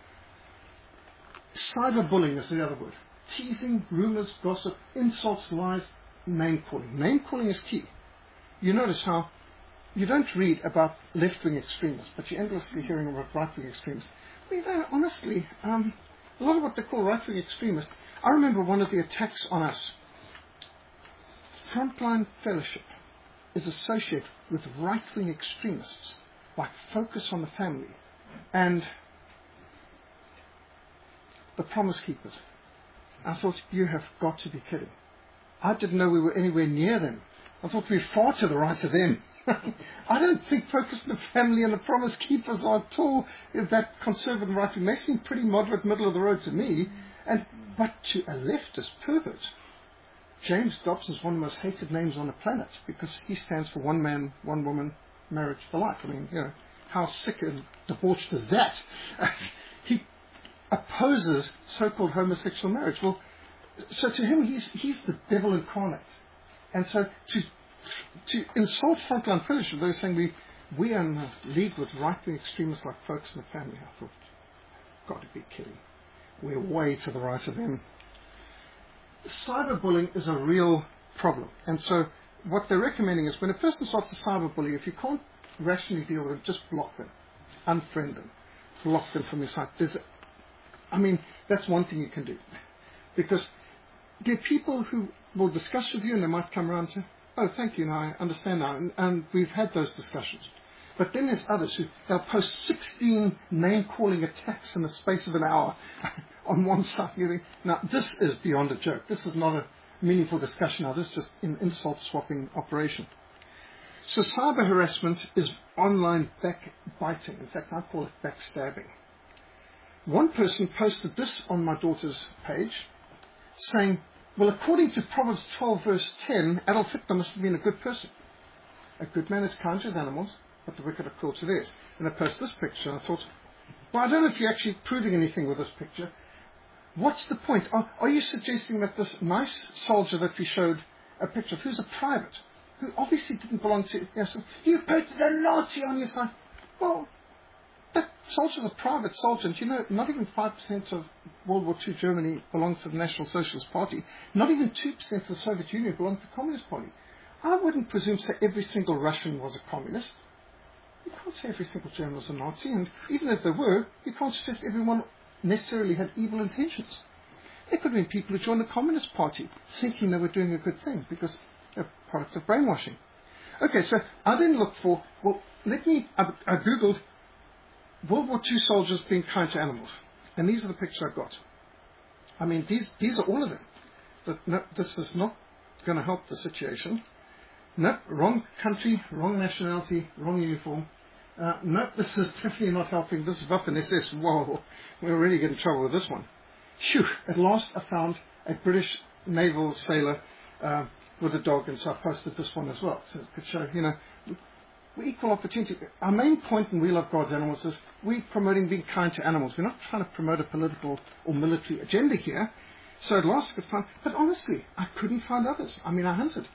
Cyberbullying is the other word. Teasing, rumors, gossip, insults, lies, name-calling. Name-calling is key. You notice how you don't read about left-wing extremists, but you're endlessly hearing about right-wing extremists. Well, you know, honestly, um, a lot of what they call right-wing extremists, I remember one of the attacks on us. Frontline Fellowship is associated with right-wing extremists, like Focus on the Family and the Promise Keepers. I thought, you have got to be kidding. I didn't know we were anywhere near them. I thought we were far to the right of them. I don't think Focus on the Family and the Promise Keepers are at all that conservative right-wing. They seem pretty moderate, middle of the road to me. And but to a leftist pervert, James Dobson is one of the most hated names on the planet because he stands for one man, one woman, marriage for life. I mean, you know, how sick and debauched is that? He opposes so-called homosexual marriage. Well, so to him, he's he's the devil incarnate. And so to to insult Frontline Fellowship, they're saying we we are in a league with right-wing extremists like Focus on the Family. I thought, got to be kidding. We're way to the right of them. Cyberbullying is a real problem. And so what they're recommending is when a person starts to cyberbully, if you can't rationally deal with them, just block them, unfriend them, block them from your site. There's, I mean, that's one thing you can do. Because there are people who will discuss with you and they might come around to, oh, thank you, now I understand now. And, and we've had those discussions. But then there's others who, they'll post sixteen name-calling attacks in the space of an hour on one side. You think, now, this is beyond a joke. This is not a meaningful discussion now. This is just an insult-swapping operation. So cyber harassment is online backbiting. In fact, I call it backstabbing. One person posted this on my daughter's page, saying, well, according to Proverbs twelve, verse ten, Adolf Hitler must have been a good person. A good man is kind to his animals, but the wicked are cruel to theirs. And I posted this picture, and I thought, well, I don't know if you're actually proving anything with this picture. What's the point? Are, are you suggesting that this nice soldier that we showed a picture of, who's a private, who obviously didn't belong to, you know, so you posted a Nazi on your side? Well, that soldier's a private soldier, and you know, not even five percent of World War Two Germany belonged to the National Socialist Party. Not even two percent of the Soviet Union belonged to the Communist Party. I wouldn't presume to say every single Russian was a communist. You can't say every single German was a Nazi, and even if there were, you can't suggest everyone necessarily had evil intentions. There could have been people who joined the Communist Party thinking they were doing a good thing because they're products of brainwashing. Okay, so I then looked for, well, let me, I, I Googled World War Two soldiers being kind to animals, and these are the pictures I got. I mean, these these are all of them. But no, this is not going to help the situation. No, wrong country, wrong nationality, wrong uniform. Uh, no, this is definitely not helping. This is Waffen S S. Whoa, we're really getting in trouble with this one. Phew, at last I found a British naval sailor uh, with a dog, and so I posted this one as well. So it could show, you know, we're equal opportunity. Our main point in We Love God's Animals is we're promoting being kind to animals. We're not trying to promote a political or military agenda here. So at last I could find, but honestly, I couldn't find others. I mean, I hunted.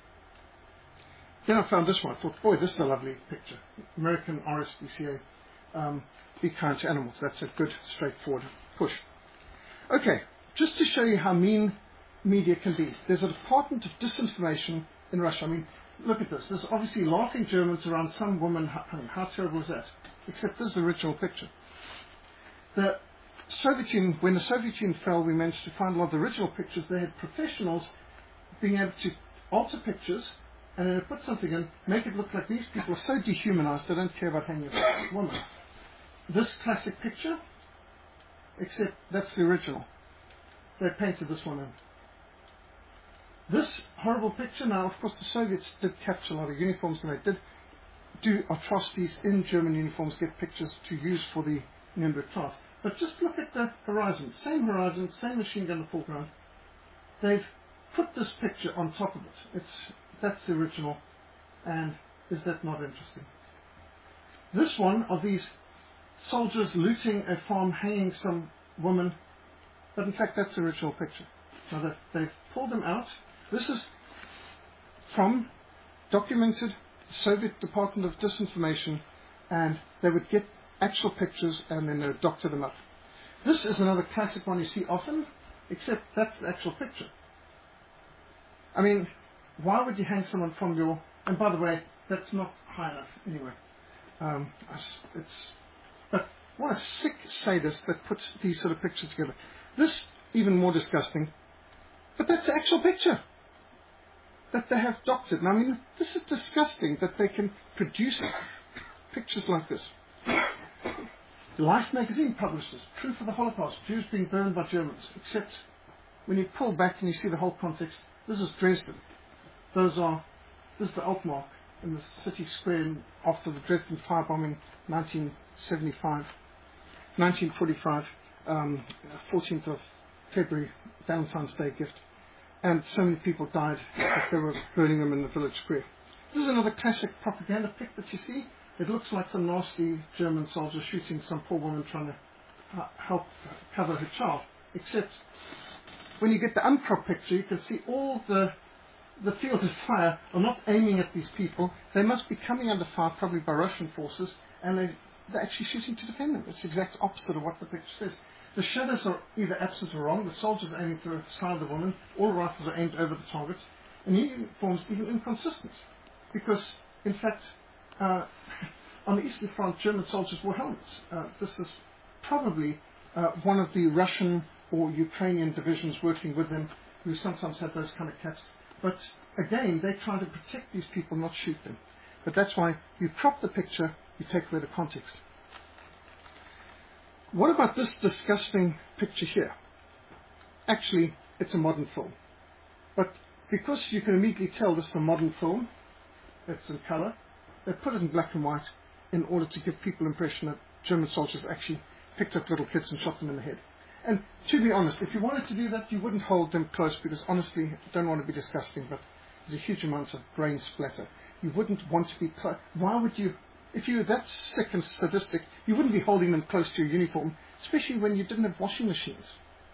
Then I found this one. I thought, boy, this is a lovely picture. American R S P C A, um, be kind to animals. That's a good, straightforward push. Okay, just to show you how mean media can be. There's a Department of Disinformation in Russia. I mean, look at this. There's obviously laughing Germans around some woman. I mean, how terrible is that? Except this is the original picture. The Soviet Union, when the Soviet Union fell, we managed to find a lot of the original pictures. They had professionals being able to alter pictures and then put something in, make it look like these people are so dehumanized they don't care about hanging a woman. This classic picture, except that's the original. They painted this one in. This horrible picture, now of course the Soviets did capture a lot of uniforms and they did do atrocities in German uniforms, get pictures to use for the Nuremberg class. But just look at the horizon. Same horizon, same machine gun in the foreground. They've put this picture on top of it. It's that's the original. And is that not interesting? This one of these soldiers looting a farm, hanging some woman. But in fact, that's the original picture. Now that they've pulled them out. This is from documented Soviet Department of Disinformation, and they would get actual pictures and then they would doctor them up. This is another classic one you see often, except that's the actual picture. I mean, why would you hang someone from your... And by the way, that's not high enough anyway. Um, it's, but what a sick sadist that puts these sort of pictures together. This, even more disgusting, but that's the actual picture that they have doctored. And I mean, this is disgusting that they can produce pictures like this. Life magazine published this. Proof of the Holocaust. Jews being burned by Germans. Except when you pull back and you see the whole context, this is Dresden. Those are, this is the Altmark in the city square after the Dresden firebombing, nineteen seventy-five, nineteen forty-five, um, fourteenth of February, Valentine's Day gift. And so many people died that they were burning them in the village square. This is another classic propaganda pic that you see. It looks like some nasty German soldier shooting some poor woman trying to uh, help cover her child. Except when you get the uncropped picture, you can see all the the fields of fire are not aiming at these people. They must be coming under fire, probably by Russian forces, and they, they're actually shooting to defend them. It's the exact opposite of what the picture says. The shadows are either absent or wrong. The soldiers are aiming to the side of the woman. All rifles are aimed over the targets. And uniforms even inconsistent. Because, in fact, uh, on the Eastern Front, German soldiers wore helmets. Uh, this is probably uh, one of the Russian or Ukrainian divisions working with them who sometimes have those kind of caps. But, again, they try to protect these people, not shoot them. But that's why you crop the picture, you take away the context. What about this disgusting picture here? Actually, it's a modern film. But because you can immediately tell this is a modern film, it's in color, they put it in black and white in order to give people the impression that German soldiers actually picked up little kids and shot them in the head. And to be honest, if you wanted to do that, you wouldn't hold them close because honestly, I don't want to be disgusting, but there's a huge amount of brain splatter. You wouldn't want to be close. Why would you... If you were that sick and sadistic, you wouldn't be holding them close to your uniform, especially when you didn't have washing machines.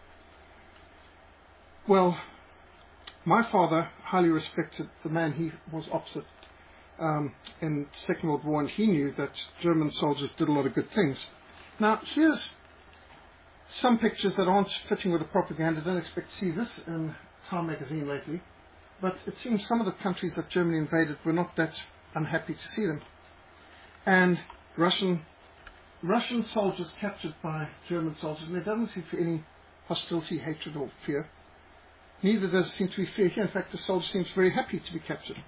Well, my father highly respected the man. He was opposite um, in the Second World War, and he knew that German soldiers did a lot of good things. Now, here's some pictures that aren't fitting with the propaganda. Don't expect to see this in Time magazine lately. But it seems some of the countries that Germany invaded were not that unhappy to see them. And Russian Russian soldiers captured by German soldiers, and there doesn't seem to be any hostility, hatred, or fear. Neither does seem to be fear here. In fact, the soldier seems very happy to be captured.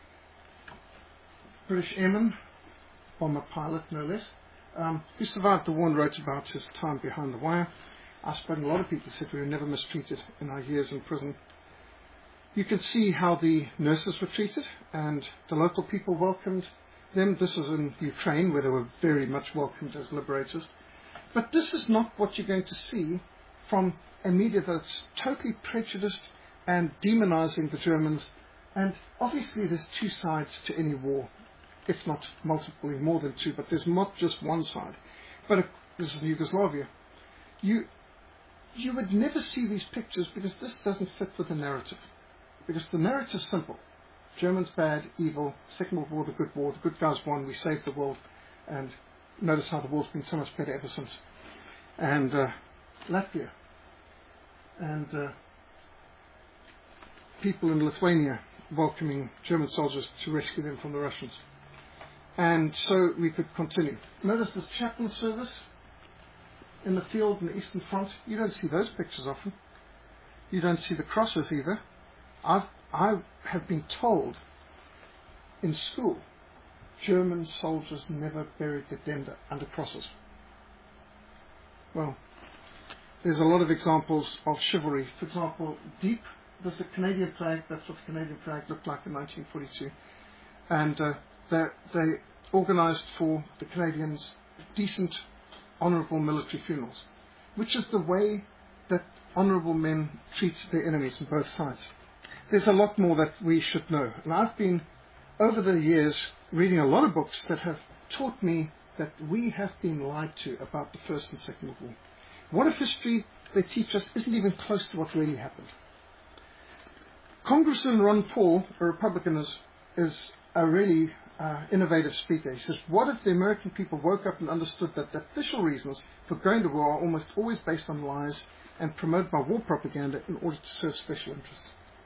British airman, bomber pilot, no less, um, who survived the war and wrote about his time behind the wire. I've spoken to a lot of people who said we were never mistreated in our years in prison. You can see how the nurses were treated, and the local people welcomed them. This is in Ukraine, where they were very much welcomed as liberators. But this is not what you're going to see from a media that's totally prejudiced and demonizing the Germans. And obviously there's two sides to any war, if not multiply more than two, but there's not just one side. But this is Yugoslavia. You, you would never see these pictures because this doesn't fit with the narrative. Because the narrative's simple. Germans bad, evil, Second World War, the good war, the good guys won, we saved the world, and notice how the war's been so much better ever since. And uh, Latvia, and uh, people in Lithuania welcoming German soldiers to rescue them from the Russians. And so we could continue. Notice this chaplain service in the field in the Eastern Front. You don't see those pictures often. You don't see the crosses either. I've I have been told in school, German soldiers never buried their dead under crosses. Well, there's a lot of examples of chivalry. For example, deep, there's a Canadian flag, that's what the Canadian flag looked like in nineteen forty-two. And uh, they, they organized for the Canadians decent honorable military funerals, which is the way that honorable men treat their enemies on both sides. There's a lot more that we should know. And I've been, over the years, reading a lot of books that have taught me that we have been lied to about the First and Second World War. What if history they teach us isn't even close to what really happened? Congressman Ron Paul, a Republican, is, is a really uh, innovative speaker. He says, what if the American people woke up and understood that the official reasons for going to war are almost always based on lies and promoted by war propaganda in order to serve special interests?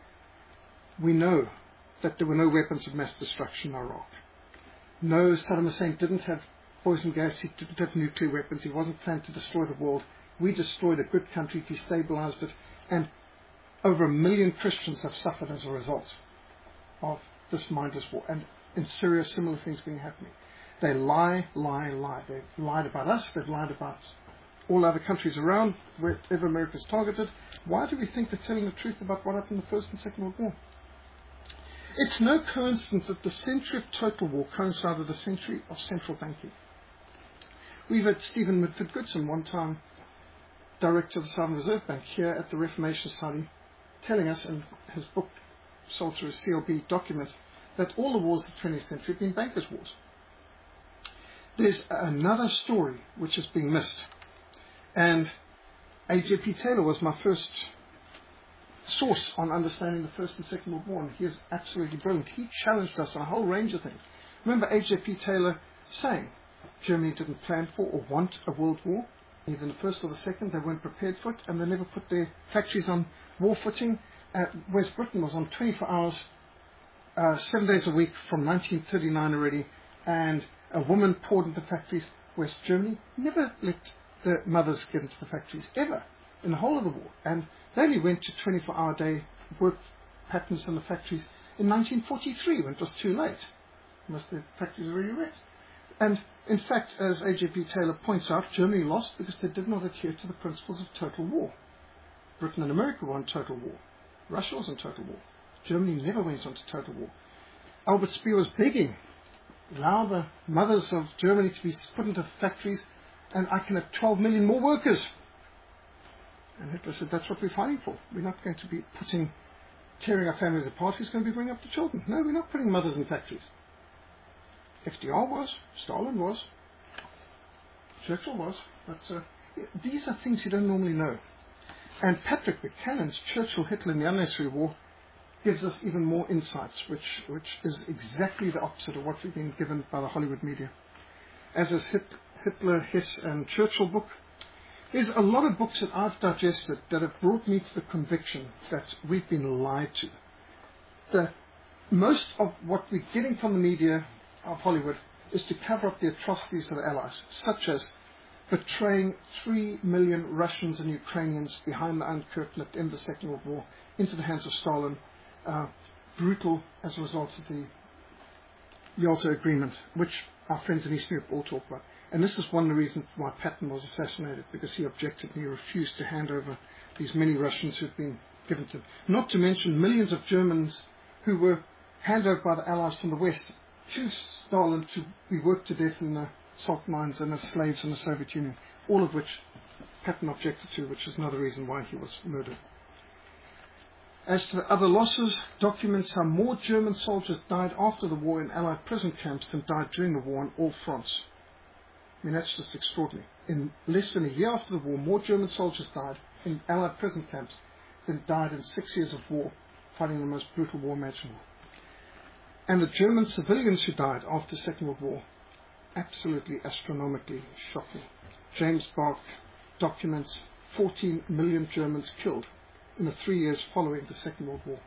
We know that there were no weapons of mass destruction in Iraq. No, Saddam Hussein didn't have poison gas, he didn't have nuclear weapons, he wasn't planning to destroy the world. We destroyed a good country, destabilized it, and over a million Christians have suffered as a result of this mindless war. And in Syria, similar things being happening. They lie, lie, lie. They've lied about us, they've lied about all other countries around, wherever America's targeted. Why do we think they're telling the truth about what happened in the First and Second World War? It's no coincidence that the century of total war coincided with the century of central banking. We've had Stephen Mitford Goodson, one time director of the Southern Reserve Bank, here at the Reformation Society, telling us, in his book sold through C L B documents, that all the wars of the twentieth century have been bankers' wars. There's another story which is being missed. And A J P Taylor was my first source on understanding the First and Second World War, and he is absolutely brilliant. He challenged us on a whole range of things. Remember A J P Taylor saying Germany didn't plan for or want a world war, either the first or the second. They weren't prepared for it, and they never put their factories on war footing. Uh, West Britain was on twenty-four hours, uh, seven days a week from nineteen thirty-nine already, and a woman poured into factories. West Germany never let the mothers get into the factories, ever, in the whole of the war. And they only went to twenty-four hour day work patterns in the factories in nineteen forty-three, when it was too late. Most of the factories were already wrecked. And in fact, as A J P Taylor points out, Germany lost because they did not adhere to the principles of total war. Britain and America were on total war. Russia was on total war. Germany never went on to total war. Albert Speer was begging, allow the mothers of Germany to be put into factories, and I can have twelve million more workers. And Hitler said, that's what we're fighting for. We're not going to be putting, tearing our families apart. Who's going to be bringing up the children? No, we're not putting mothers in factories. F D R was, Stalin was, Churchill was, but uh, these are things you don't normally know. And Patrick Buchanan's Churchill, Hitler and the Unnecessary War gives us even more insights, which, which is exactly the opposite of what we've been given by the Hollywood media. As is Hit, Hitler, Hess and Churchill book, there's a lot of books that I've digested that have brought me to the conviction that we've been lied to. The, most of what we're getting from the media of Hollywood is to cover up the atrocities of the Allies, such as betraying three million Russians and Ukrainians behind the Iron Curtain at the end of the Second World War into the hands of Stalin, uh, brutal as a result of the Yalta Agreement, which our friends in Eastern Europe all talk about. And this is one of the reasons why Patton was assassinated, because he objected and he refused to hand over these many Russians who had been given to him. Not to mention millions of Germans who were handed over by the Allies from the West to Stalin to be worked to death in the salt mines and as slaves in the Soviet Union, all of which Patton objected to, which is another reason why he was murdered. As to the other losses, documents how more German soldiers died after the war in Allied prison camps than died during the war on all fronts. I mean, that's just extraordinary. In less than a year after the war, more German soldiers died in Allied prison camps than died in six years of war, fighting the most brutal war imaginable. And the German civilians who died after the Second World War, absolutely astronomically shocking. James Bark documents fourteen million Germans killed in the three years following the Second World War.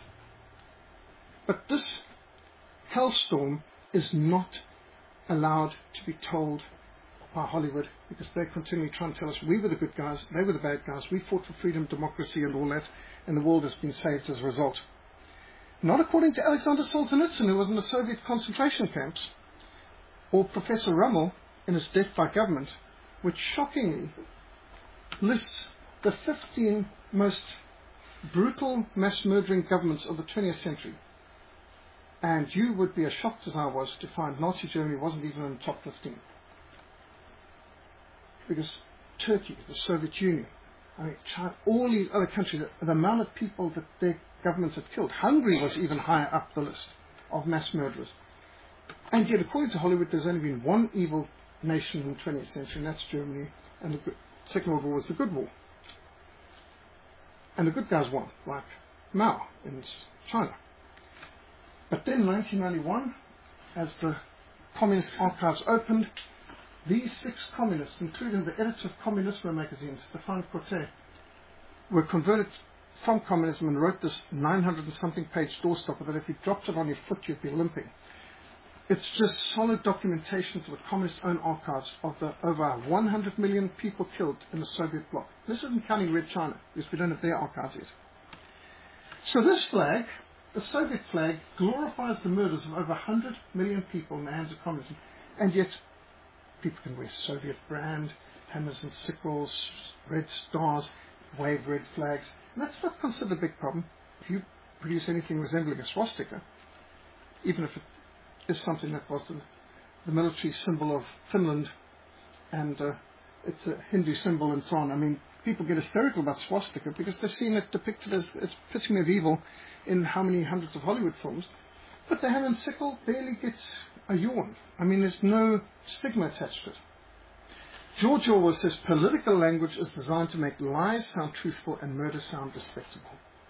But this hellstorm is not allowed to be told by Hollywood, because they continually try and tell us we were the good guys, they were the bad guys, we fought for freedom, democracy and all that, and the world has been saved as a result. Not according to Alexander Solzhenitsyn, who was in the Soviet concentration camps, or Professor Rummel in his Death by Government, which shockingly lists the fifteen most brutal mass murdering governments of the twentieth century. And you would be as shocked as I was to find Nazi Germany wasn't even in the top fifteen. because Turkey, the Soviet Union, I mean, China, all these other countries, the, the amount of people that their governments had killed. Hungary was even higher up the list of mass murderers. And yet, according to Hollywood, there's only been one evil nation in the twentieth century, and that's Germany, and the good, Second World War was the good war. And the good guys won, like Mao in China. But then, nineteen ninety-one, as the communist archives opened, these six communists, including the editor of Communismo magazine, Stéphane Courtet, were converted from communism and wrote this nine hundred and something page doorstopper that if you dropped it on your foot, you'd be limping. It's just solid documentation for the communist own archives of the over one hundred million people killed in the Soviet bloc. This isn't counting Red China, because we don't have their archives yet. So this flag, the Soviet flag, glorifies the murders of over one hundred million people in the hands of communism, and yet people can wear Soviet brand, hammers and sickles, red stars, wave red flags. And that's not considered a big problem. If you produce anything resembling a swastika, even if it is something that was the, the military symbol of Finland, and uh, it's a Hindu symbol and so on. I mean, people get hysterical about swastika because they've seen it depicted as its epitome of evil in how many hundreds of Hollywood films. But the hammer and sickle barely gets a yawn. I mean, there's no stigma attached to it. George Orwell says political language is designed to make lies sound truthful and murder sound respectable.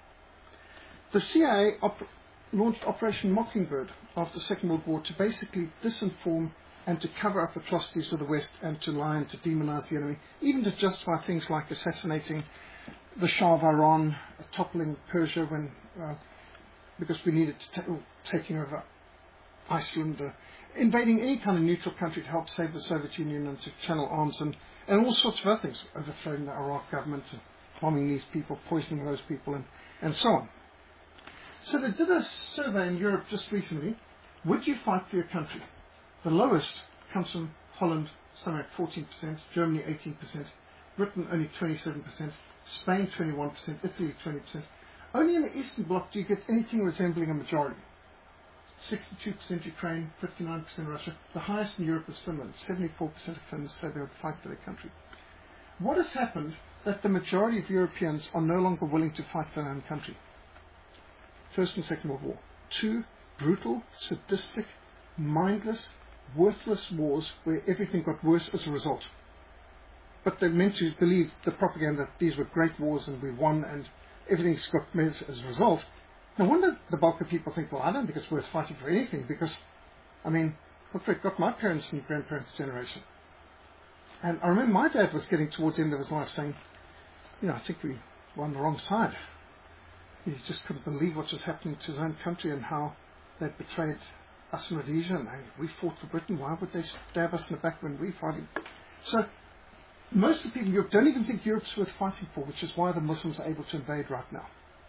The C I A op- launched Operation Mockingbird after the Second World War to basically disinform and to cover up atrocities of the West and to lie and to demonize the enemy, even to justify things like assassinating the Shah of Iran, toppling Persia when uh, because we needed to ta- taking over Iceland, uh, invading any kind of neutral country to help save the Soviet Union and to channel arms and, and all sorts of other things, overthrowing the Iraq government and bombing these people, poisoning those people, and, and so on. So they did a survey in Europe just recently. Would you fight for your country? The lowest comes from Holland, somewhere at fourteen percent, Germany eighteen percent, Britain only twenty-seven percent, Spain twenty-one percent, Italy twenty percent. Only in the Eastern Bloc do you get anything resembling a majority. sixty-two percent Ukraine, fifty-nine percent Russia. The highest in Europe is Finland. seventy-four percent of Finns say they would fight for their country. What has happened that the majority of Europeans are no longer willing to fight for their own country? First and Second World War. Two brutal, sadistic, mindless, worthless wars where everything got worse as a result. But they're meant to believe the propaganda that these were great wars and we won and everything's got worse as a result. No wonder the bulk of people think, well, I don't think it's worth fighting for anything because, I mean, look where it got my parents and grandparents' generation. And I remember my dad was getting towards the end of his life saying, you know, I think we were on the wrong side. He just couldn't believe what was happening to his own country and how they'd betrayed us in Rhodesia and we fought for Britain. Why would they stab us in the back when we fighting? So most of the people in Europe don't even think Europe's worth fighting for, which is why the Muslims are able to invade right now.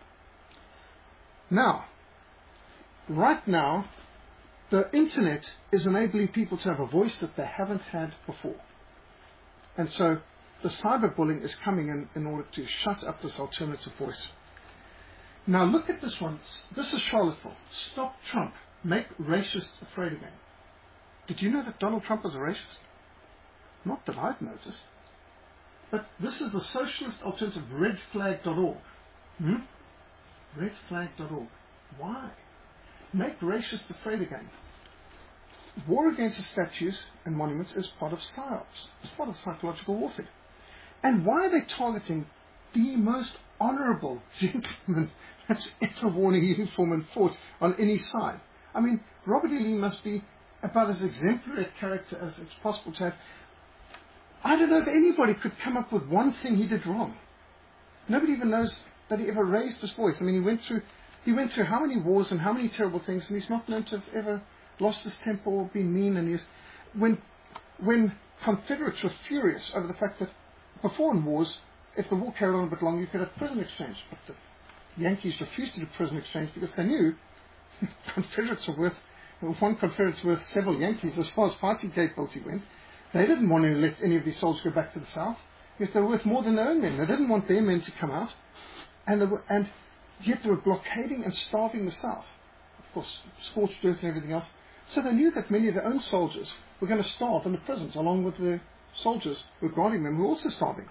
Now, right now, the internet is enabling people to have a voice that they haven't had before. And so the cyberbullying is coming in in order to shut up this alternative voice. Now look at this one. This is Charlottesville. Stop Trump. Make racists afraid again. Did you know that Donald Trump is a racist? Not that I've noticed. But this is the socialist alternative, red flag dot org. Hmm? red flag dot org. Why? Make racists afraid again. War against the statues and monuments is part of psyops. It's part of psychological warfare. And why are they targeting the most honourable gentleman that's ever worn a uniform and fought on any side? I mean, Robert E. Lee must be about as exemplary a character as it's possible to have. I don't know if anybody could come up with one thing he did wrong. Nobody even knows that he ever raised his voice. I mean, he went through he went through how many wars and how many terrible things, and he's not known to have ever lost his temper or been mean. And he's, when when Confederates were furious over the fact that before in wars, if the war carried on a bit longer, you could have prison exchange. But the Yankees refused to do prison exchange because they knew Confederates were worth, one Confederate's worth several Yankees as far as fighting capability went. They didn't want to let any of these soldiers go back to the South because they were worth more than their own men. They didn't want their men to come out. And, they were, and yet they were blockading and starving the South. Of course, scorched earth and everything else. So they knew that many of their own soldiers were going to starve in the prisons along with the soldiers who were guarding them who were also starving.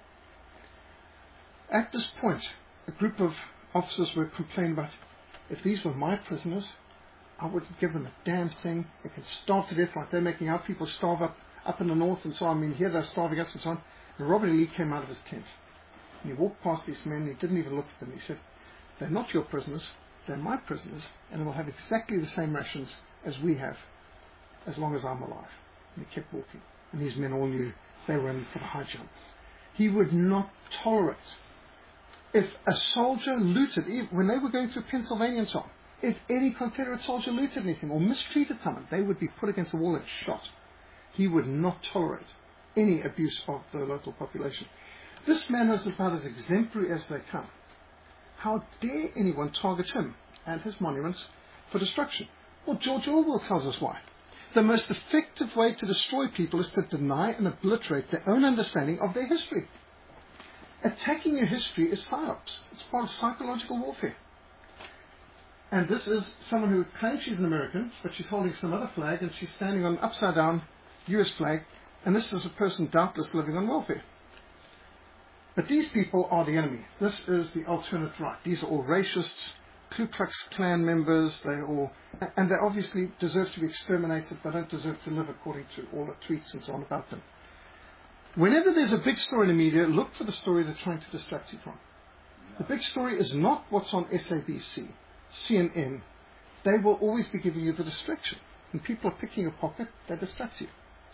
At this point, a group of officers were complaining about, if these were my prisoners, I wouldn't give them a damn thing. They can starve to death like they're making our people starve up, up in the north and so on. I mean, here they're starving us and so on. And Robert E. Lee came out of his tent. And he walked past these men and he didn't even look at them. He said, they're not your prisoners, they're my prisoners, and they'll have exactly the same rations as we have, as long as I'm alive. And he kept walking. And these men all knew they were in for the high jump. He would not tolerate if a soldier looted, when they were going through Pennsylvania and so on, if any Confederate soldier looted anything or mistreated someone, they would be put against the wall and shot. He would not tolerate any abuse of the local population. This man is about as exemplary as they come. How dare anyone target him and his monuments for destruction? Well, George Orwell tells us why. The most effective way to destroy people is to deny and obliterate their own understanding of their history. Attacking your history is psyops. It's part of psychological warfare. And this is someone who claims she's an American, but she's holding some other flag, and she's standing on an upside-down U S flag, and this is a person doubtless living on welfare. But these people are the enemy. This is the alternate right. These are all racists, Ku Klux Klan members, they all, and they obviously deserve to be exterminated. They don't deserve to live according to all the tweets and so on about them. Whenever there's a big story in the media, look for the story they're trying to distract you from. The big story is not what's on S A B C, C N N. They will always be giving you the distraction. When people are picking your pocket, they distract you.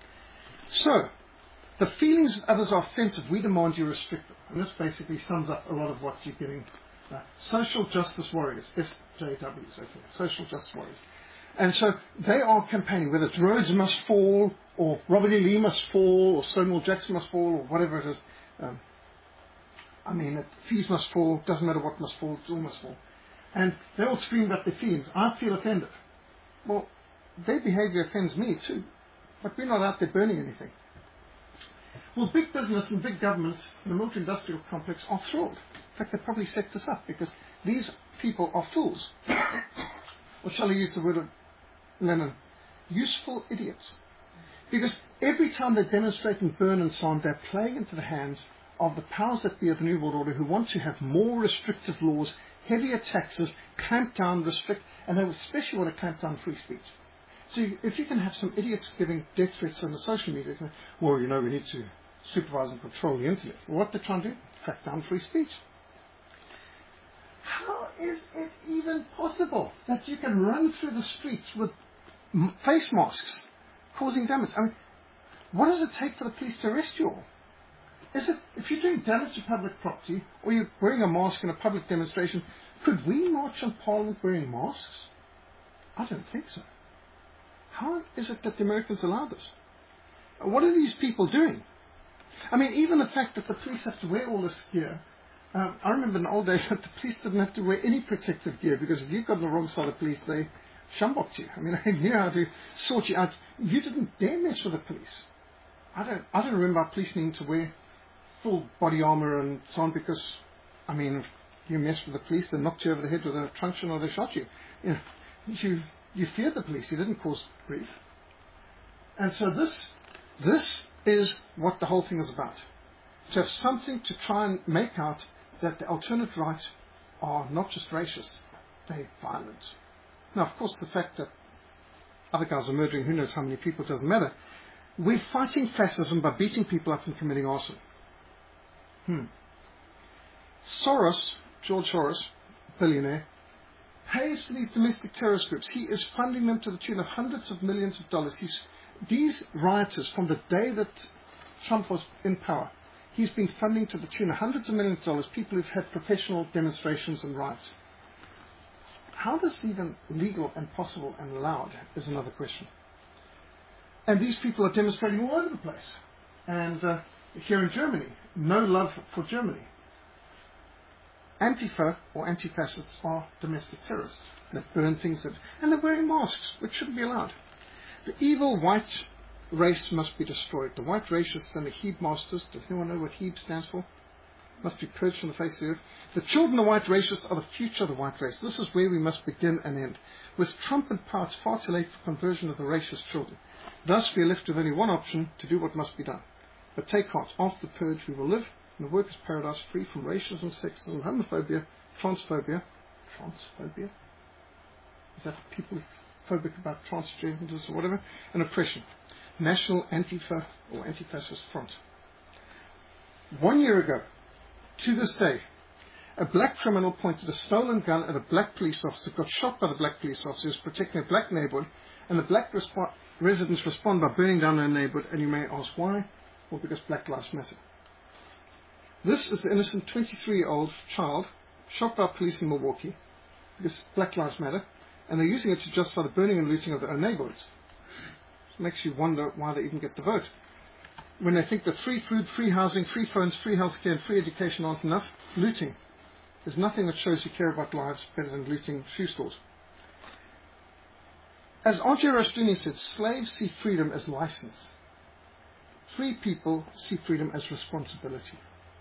So, the feelings of others are offensive. We demand you restrict them. And this basically sums up a lot of what you're getting. Uh, social justice warriors, S J Ws, okay, social justice warriors. And so they are campaigning, whether it's Rhodes must fall, or Robert E. Lee must fall, or Stonewall Jackson must fall, or whatever it is. Um, I mean, fees must fall, doesn't matter what must fall, it all must fall. And they all scream about their feelings. I feel offended. Well, their behavior offends me too. But we're not out there burning anything. Well, big business and big government, the military-industrial complex, are thrilled. In fact, they probably set this up because these people are fools. Or shall I use the word of Lenin? Useful idiots. Because every time they demonstrate and burn and so on, they're playing into the hands of the powers that be of the New World Order who want to have more restrictive laws, heavier taxes, clamp down, restrict, and they especially want to clamp down free speech. So if you can have some idiots giving death threats on the social media, well, you know, we need to supervise and control the internet. Well, what they're trying to do? Crack down free speech. How is it even possible that you can run through the streets with face masks causing damage? I mean, what does it take for the police to arrest you all? Is it, if you're doing damage to public property, or you're wearing a mask in a public demonstration, could we march on Parliament wearing masks? I don't think so. How is it that the Americans allow this? What are these people doing? I mean, even the fact that the police have to wear all this gear. Um, I remember in the old days that the police didn't have to wear any protective gear because if you got on the wrong side of the police, they shumbocked you. I mean, they knew how to sort you out. You didn't dare mess with the police. I don't, I don't remember our police needing to wear full body armor and so on because, I mean, if you mess with the police, they knocked you over the head with a truncheon or they shot you. You know, you, you feared the police. You didn't cause grief. And so this, this is what the whole thing is about. To have something to try and make out that the alternate right are not just racist, they're violent. Now, of course, the fact that other guys are murdering who knows how many people doesn't matter. We're fighting fascism by beating people up and committing arson. Hmm. Soros, George Soros, billionaire, pays for these domestic terrorist groups. He is funding them to the tune of hundreds of millions of dollars. He's, these rioters, from the day that Trump was in power, he's been funding to the tune of hundreds of millions of dollars people who've had professional demonstrations and riots. How this even legal and possible and allowed is another question. And these people are demonstrating all over the place. And uh, here in Germany, no love for Germany. Antifa or anti-fascists are domestic terrorists that burn things, that, and they're wearing masks, which shouldn't be allowed. The evil white race must be destroyed. The white racists and the Hebe masters, does anyone know what Hebe stands for? Must be purged from the face of the earth. The children of the white racists are the future of the white race. This is where we must begin and end. With Trump in power, it's far too late for conversion of the racist children. Thus, we are left with only one option to do what must be done. But take heart, after the purge we will live in a workers' paradise free from racism, sexism, homophobia, transphobia. Transphobia? Is that people phobic about transgenders or whatever? And oppression. National Antifa or Anti-Fascist Front. One year ago, to this day, a black criminal pointed a stolen gun at a black police officer, got shot by the black police officer who was protecting a black neighborhood, and the black respo- residents respond by burning down their neighborhood, and you may ask why? Well, because Black Lives Matter. This is the innocent twenty-three-year-old child shot by police in Milwaukee because Black Lives Matter, and they're using it to justify the burning and looting of their own neighborhoods. It makes you wonder why they even get the vote. When they think that free food, free housing, free phones, free healthcare, and free education aren't enough, looting. There's nothing that shows you care about lives better than looting shoe stores. As R J Rushdoony said, slaves see freedom as license. Free people see freedom as responsibility.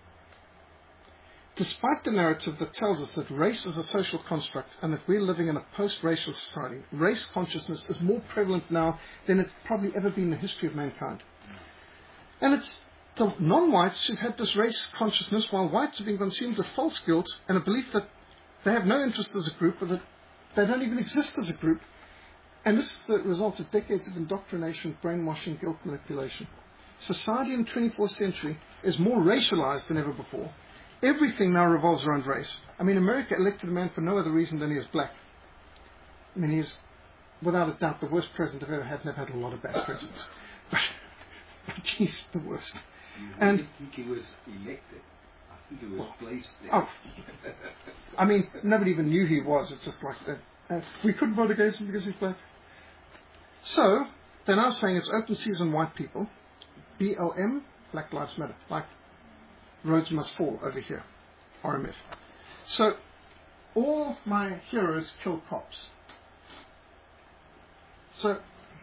Despite the narrative that tells us that race is a social construct and that we're living in a post-racial society, race consciousness is more prevalent now than it's probably ever been in the history of mankind. And it's the non-whites who've had this race consciousness while whites are being consumed with false guilt and a belief that they have no interest as a group or that they don't even exist as a group. And this is the result of decades of indoctrination, brainwashing, guilt manipulation. Society in the twenty-fourth century is more racialized than ever before. Everything now revolves around race. I mean, America elected a man for no other reason than he is black. I mean, he's, without a doubt, the worst president I've ever had, and I've had a lot of bad presidents. But, but he's the worst. You and think he was elected? I think he was well, placed there. Oh, I mean, nobody even knew he was. It's just like that. Uh, we couldn't vote against him because he's black. So, they're now saying it's open season white people. B L M, Black Lives Matter. Like, roads must fall over here. R M F. So, all my heroes kill cops. So,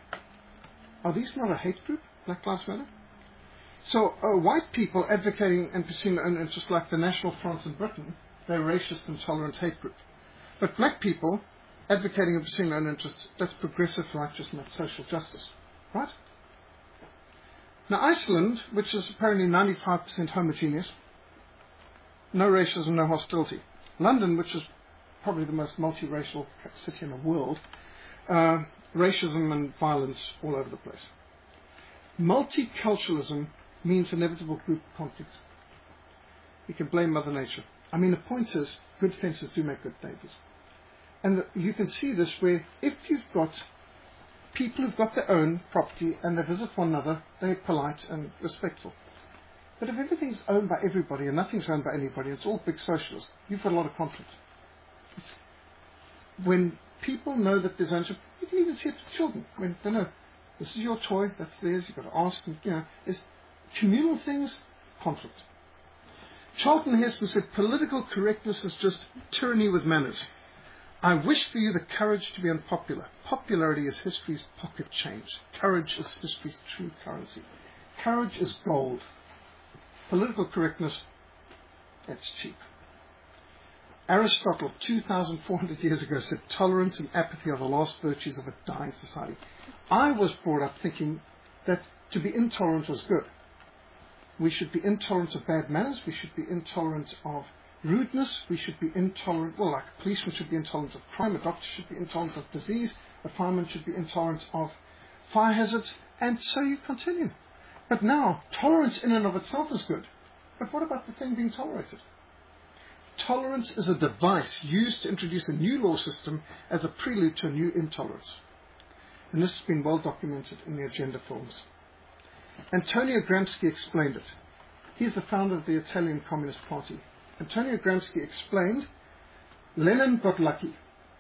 are these not a hate group, Black Lives Matter? So, uh, white people advocating and pursuing their own interests like the National Front in Britain, they're a racist, intolerant hate group. But black people advocating and pursuing their own interests, that's progressive righteousness and that's social justice. Right? Now, Iceland, which is apparently ninety-five percent homogeneous, no racism, no hostility. London, which is probably the most multiracial city in the world, uh, racism and violence all over the place. Multiculturalism means inevitable group conflict. You can blame Mother Nature. I mean, the point is, good fences do make good neighbours. And the, you can see this where if you've got people who've got their own property and they visit one another, they're polite and respectful. But if everything's owned by everybody and nothing's owned by anybody, it's all big socialists, you've got a lot of conflict. It's when people know that there's ownership, you can even see it with children. When they know, this is your toy, that's theirs, you've got to ask them, you know, there's communal things, conflict. Charlton Heston said, political correctness is just tyranny with manners. I wish for you the courage to be unpopular. Popularity is history's pocket change. Courage is history's true currency. Courage is gold. Political correctness, that's cheap. Aristotle, two thousand four hundred years ago, said tolerance and apathy are the last virtues of a dying society. I was brought up thinking that to be intolerant was good. We should be intolerant of bad manners. We should be intolerant of rudeness. We should be intolerant, well, like a policeman should be intolerant of crime, a doctor should be intolerant of disease, a fireman should be intolerant of fire hazards, and so you continue. But now, tolerance in and of itself is good. But what about the thing being tolerated? Tolerance is a device used to introduce a new law system as a prelude to a new intolerance. And this has been well documented in the agenda films. Antonio Gramsci explained it. He's the founder of the Italian Communist Party. Antonio Gramsci explained, Lenin got lucky.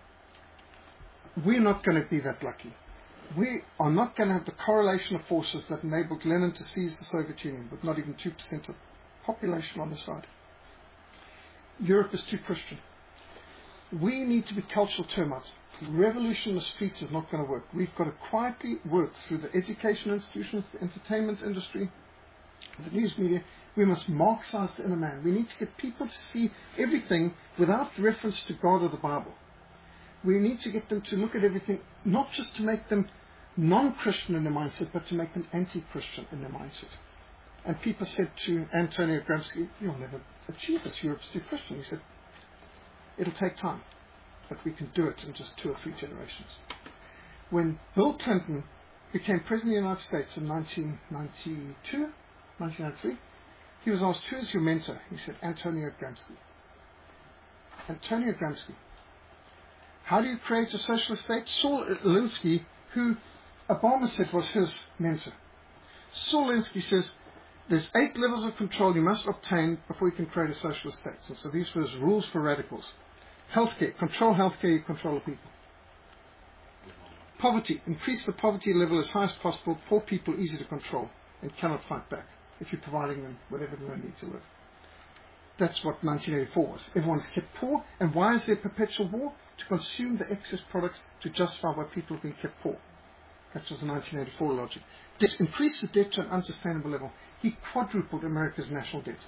We're not going to be that lucky. We are not going to have the correlation of forces that enabled Lenin to seize the Soviet Union with not even two percent of the population on the side. Europe is too Christian. We need to be cultural termites. Revolution in the streets is not going to work. We've got to quietly work through the education institutions, the entertainment industry, the news media. We must Marxize the inner man. We need to get people to see everything without reference to God or the Bible. We need to get them to look at everything, not just to make them non-Christian in their mindset, but to make them anti-Christian in their mindset. And people said to Antonio Gramsci, you'll never achieve this, Europe's too Christian. He said, it'll take time, but we can do it in just two or three generations. When Bill Clinton became President of the United States in nineteen ninety-two, nineteen ninety-three, he was asked, who is your mentor? He said, Antonio Gramsci. Antonio Gramsci. How do you create a socialist state? Saul Alinsky, who Obama said was his mentor. Saul Alinsky says, there's eight levels of control you must obtain before you can create a socialist state. So, so these were his rules for radicals. Healthcare. Control healthcare, you control the people. Poverty. Increase the poverty level as high as possible. Poor people easy to control and cannot fight back if you're providing them whatever they need to live. That's what nineteen eighty-four was. Everyone's kept poor. And why is there perpetual war? To consume the excess products to justify why people have been kept poor. That was the nineteen eighty-four logic. Debt. Increase the debt to an unsustainable level. He quadrupled America's national debt.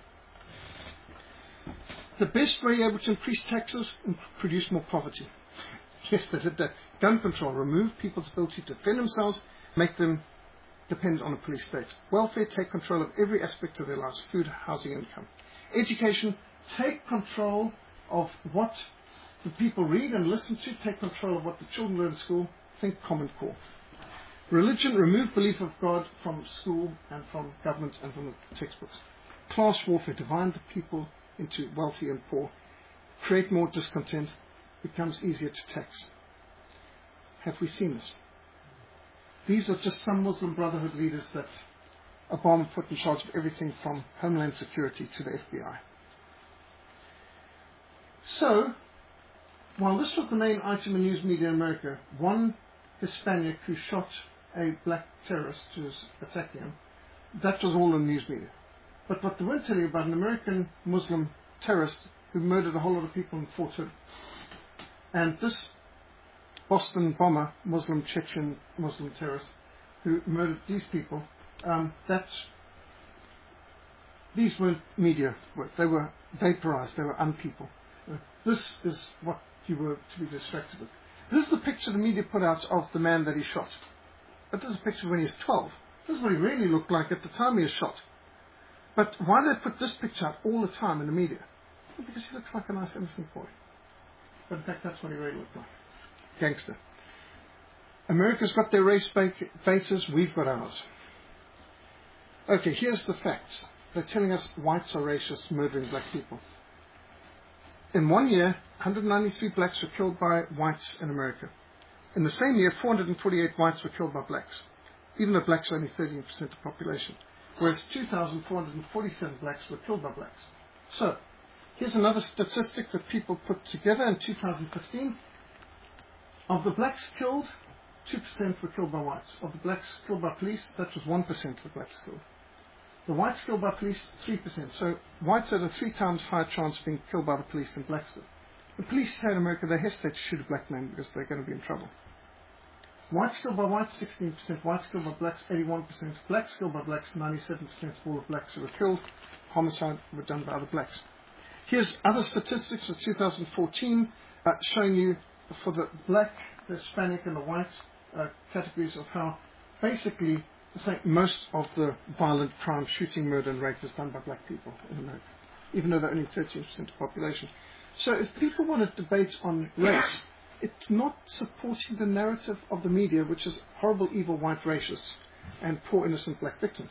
The best way able to increase taxes and produce more poverty. Yes, they did that. Gun control. Remove people's ability to defend themselves. Make them dependent on a police state. Welfare. Take control of every aspect of their lives. Food, housing, income. Education. Take control of what the people read and listen to. Take control of what the children learn in school. Think Common Core. Religion, remove belief of God from school and from government and from the textbooks. Class warfare, divide the people into wealthy and poor. Create more discontent, becomes easier to tax. Have we seen this? These are just some Muslim Brotherhood leaders that Obama put in charge of everything from Homeland Security to the F B I. So, while this was the main item in news media in America, one Hispanic who shot a black terrorist who was attacking him, that was all in the news media. But what they won't tell you about an American Muslim terrorist who murdered a whole lot of people in Fort Hood. And this Boston bomber, Muslim Chechen Muslim terrorist, who murdered these people, um, that these weren't media work. They were vaporized. They were unpeople. Uh, this is what you were to be distracted with. This is the picture the media put out of the man that he shot. But this is a picture when he was twelve. This is what he really looked like at the time he was shot. But why do they put this picture out all the time in the media? Well, because he looks like a nice innocent boy. But in fact, that's what he really looked like. Gangster. America's got their race baiters, we've got ours. Okay, here's the facts. They're telling us whites are racist, murdering black people. In one year, one hundred ninety-three blacks were killed by whites in America. In the same year, four hundred forty-eight whites were killed by blacks, even though blacks are only thirteen percent of the population. Whereas two thousand four hundred forty-seven blacks were killed by blacks. So, here's another statistic that people put together in two thousand fifteen. Of the blacks killed, two percent were killed by whites. Of the blacks killed by police, that was one percent of the blacks killed. The whites killed by police, three percent. So whites had a three times higher chance of being killed by the police than blacks did. The police here in America, they hesitate to shoot a black man because they're going to be in trouble. Whites killed by whites, sixteen percent. Whites killed by blacks, eighty-one percent. Blacks killed by blacks, ninety-seven percent of all the blacks who were killed. Homicide were done by other blacks. Here's other statistics for two thousand fourteen uh, showing you for the black, the Hispanic and the white uh, categories of how basically it's like most of the violent crime, shooting, murder and rape is done by black people in America, even though they're only thirteen percent of the population. So if people want to debate on race, it's not supporting the narrative of the media, which is horrible, evil, white racists and poor, innocent black victims.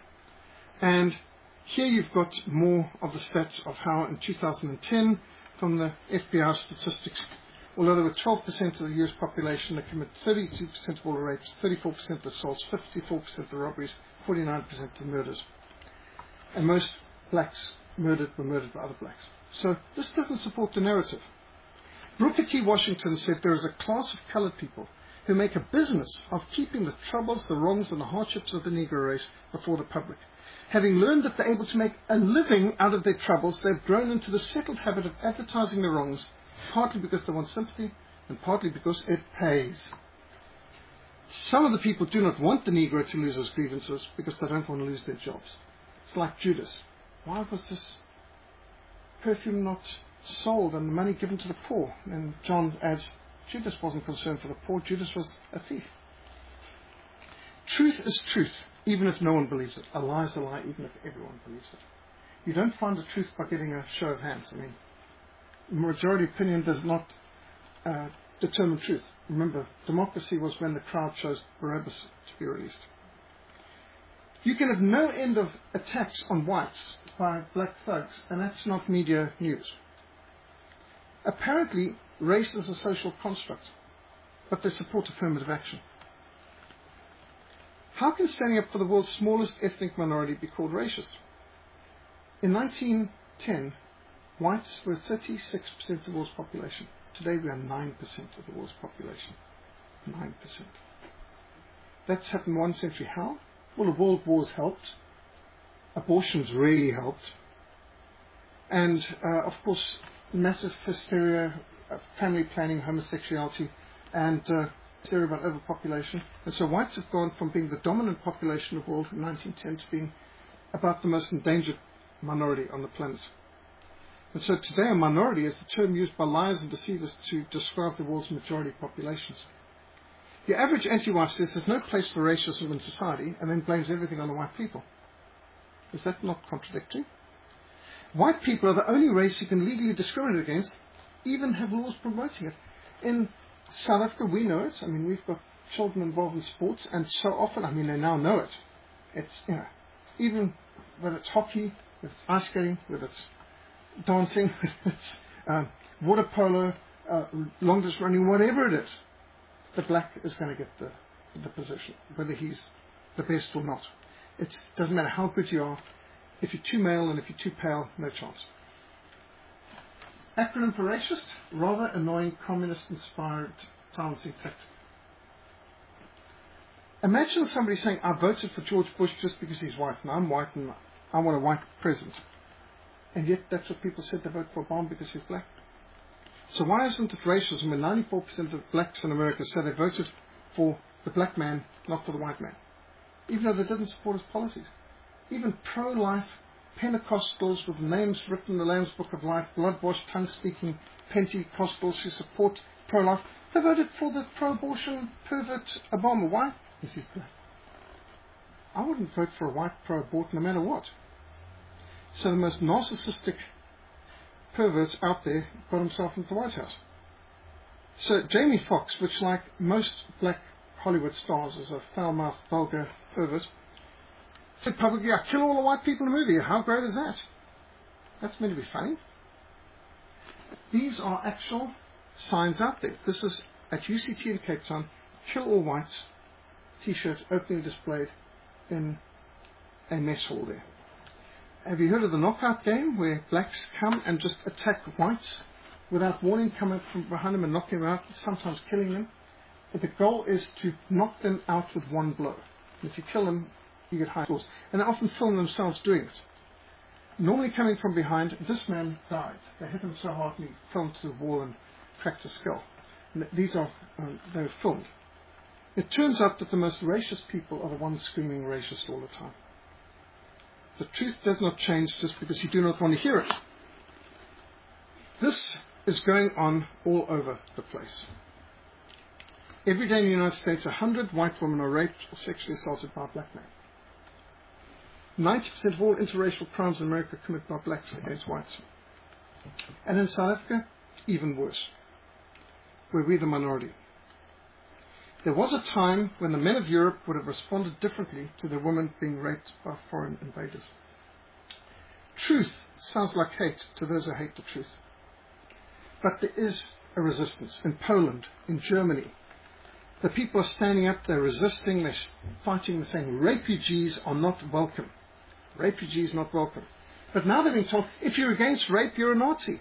And here you've got more of the stats of how in two thousand ten, from the F B I statistics, although there were twelve percent of the U S population that committed thirty-two percent of all the rapes, thirty-four percent of the assaults, fifty-four percent of the robberies, forty-nine percent of the murders. And most blacks murdered were murdered by other blacks. So this doesn't support the narrative. Booker T. Washington said there is a class of colored people who make a business of keeping the troubles, the wrongs, and the hardships of the Negro race before the public. Having learned that they're able to make a living out of their troubles, they've grown into the settled habit of advertising their wrongs, partly because they want sympathy and partly because it pays. Some of the people do not want the Negro to lose his grievances because they don't want to lose their jobs. It's like Judas. Why was this perfume not sold and the money given to the poor? And John adds, Judas wasn't concerned for the poor. Judas was a thief. Truth is truth. even if no one believes it. A lie is a lie, even if everyone believes it. You don't find the truth by getting a show of hands. I mean, majority opinion does not uh, determine truth. Remember, democracy was when the crowd chose Barabbas to be released. You can have no end of attacks on whites by black thugs, and that's not media news. Apparently, race is a social construct, but they support affirmative action. How can standing up for the world's smallest ethnic minority be called racist? In nineteen ten, whites were thirty-six percent of the world's population. Today we are nine percent of the world's population. nine percent. That's happened one century. How? Well, the world wars helped. Abortions really helped. And, uh, of course, massive hysteria, uh, family planning, homosexuality, and uh, hysteria about overpopulation. And so whites have gone from being the dominant population of the world in nineteen ten to being about the most endangered minority on the planet. And so today a minority is the term used by liars and deceivers to describe the world's majority populations. The average anti-white says there's no place for racism in society and then blames everything on the white people. Is that not contradictory? White people are the only race you can legally discriminate against, even have laws promoting it. In South Africa, we know it. I mean, we've got children involved in sports, and so often, I mean, they now know it. It's, you know, even whether it's hockey, whether it's ice skating, whether it's dancing, whether it's um, water polo, uh, long distance running, whatever it is, the black is going to get the, the position, whether he's the best or not. It doesn't matter how good you are. If you're too male and if you're too pale, no chance. Acronym for racist, rather annoying communist-inspired silencing tactic. Imagine somebody saying, I voted for George Bush just because he's white, and I'm white, and I want a white president. And yet that's what people said they vote for Obama because he's black. So why isn't it racism when ninety-four percent of blacks in America say they voted for the black man, not for the white man? Even though they didn't support his policies. Even pro-life Pentecostals with names written in the Lamb's Book of Life, blood-washed, tongue-speaking Pentecostals who support pro-life, they voted for the pro-abortion pervert Obama. Why? Because he's black. I wouldn't vote for a white pro-abort no matter what. So the most narcissistic perverts out there got himself into the White House. So Jamie Foxx, which like most black Hollywood stars is a foul-mouthed, vulgar pervert, said publicly, I kill all the white people in the movie. How great is that? That's meant to be funny. These are actual signs out there. This is at U C T in Cape Town, kill all whites, t-shirt openly displayed in a mess hall there. Have you heard of the knockout game where blacks come and just attack whites without warning, come up from behind them and knock them out, sometimes killing them? But the goal is to knock them out with one blow. And if you kill them, you get high scores. And they often film themselves doing it. Normally coming from behind, this man died. They hit him so hard and he fell to the wall and cracked his skull. And these are, um, they were filmed. It turns out that the most racist people are the ones screaming racist all the time. The truth does not change just because you do not want to hear it. This is going on all over the place. Every day in the United States, one hundred white women are raped or sexually assaulted by a black man. ninety percent of all interracial crimes in America are committed by blacks against whites. And in South Africa, even worse, where we're the minority. There was a time when the men of Europe would have responded differently to the women being raped by foreign invaders. Truth sounds like hate to those who hate the truth. But there is a resistance in Poland, in Germany. The people are standing up, they're resisting, they're fighting, they're saying refugees are not welcome. Refugees not welcome. But now they're being told, if you're against rape, you're a Nazi.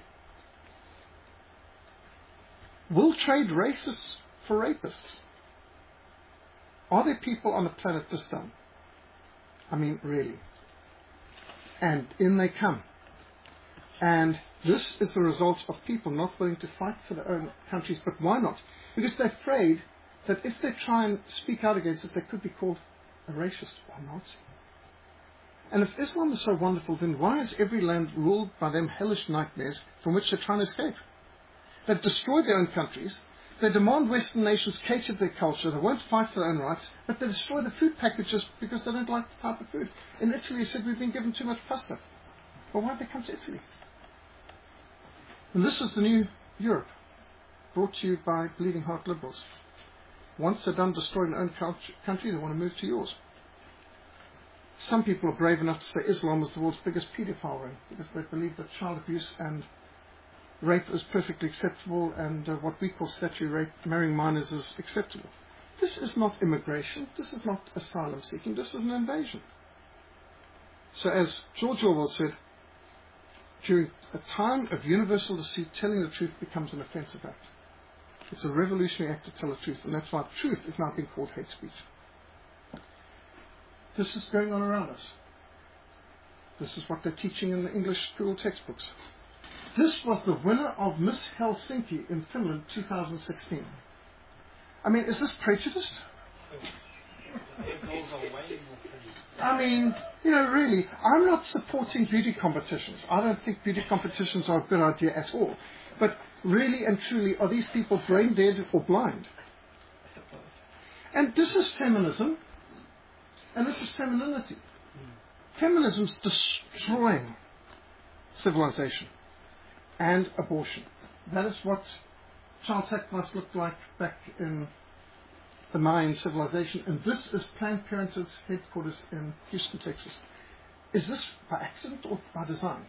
We'll trade racists for rapists. Are there people on the planet this dumb? I mean, really. And in they come. And this is the result of people not willing to fight for their own countries. But why not? Because they're afraid that if they try and speak out against it, they could be called a racist or a Nazi. And if Islam is so wonderful, then why is every land ruled by them hellish nightmares from which they're trying to escape? They've destroyed their own countries. They demand Western nations cater to their culture. They won't fight for their own rights, but they destroy the food packages because they don't like the type of food. In Italy, he said we've been given too much pasta. Well, why'd they come to Italy? And this is the new Europe, brought to you by bleeding heart liberals. Once they're done destroying their own country, they want to move to yours. Some people are brave enough to say Islam is the world's biggest paedophile ring because they believe that child abuse and rape is perfectly acceptable, and uh, what we call statutory rape, marrying minors, is acceptable. This is not immigration. This is not asylum seeking. This is an invasion. So as George Orwell said, during a time of universal deceit, telling the truth becomes an offensive act. It's a revolutionary act to tell the truth, and that's why truth is now being called hate speech. This is going on around us. This is what they're teaching in the English school textbooks. This was the winner of Miss Helsinki in Finland two thousand sixteen. I mean, is this prejudiced? I mean, you know, really, I'm not supporting beauty competitions. I don't think beauty competitions are a good idea at all. But really and truly, are these people brain dead or blind? And this is feminism, and this is femininity. Feminism's destroying civilization and abortion. That is what child sacrifice looked like back in the Mayan civilization, and this is Planned Parenthood's headquarters in Houston, Texas. Is this by accident or by design?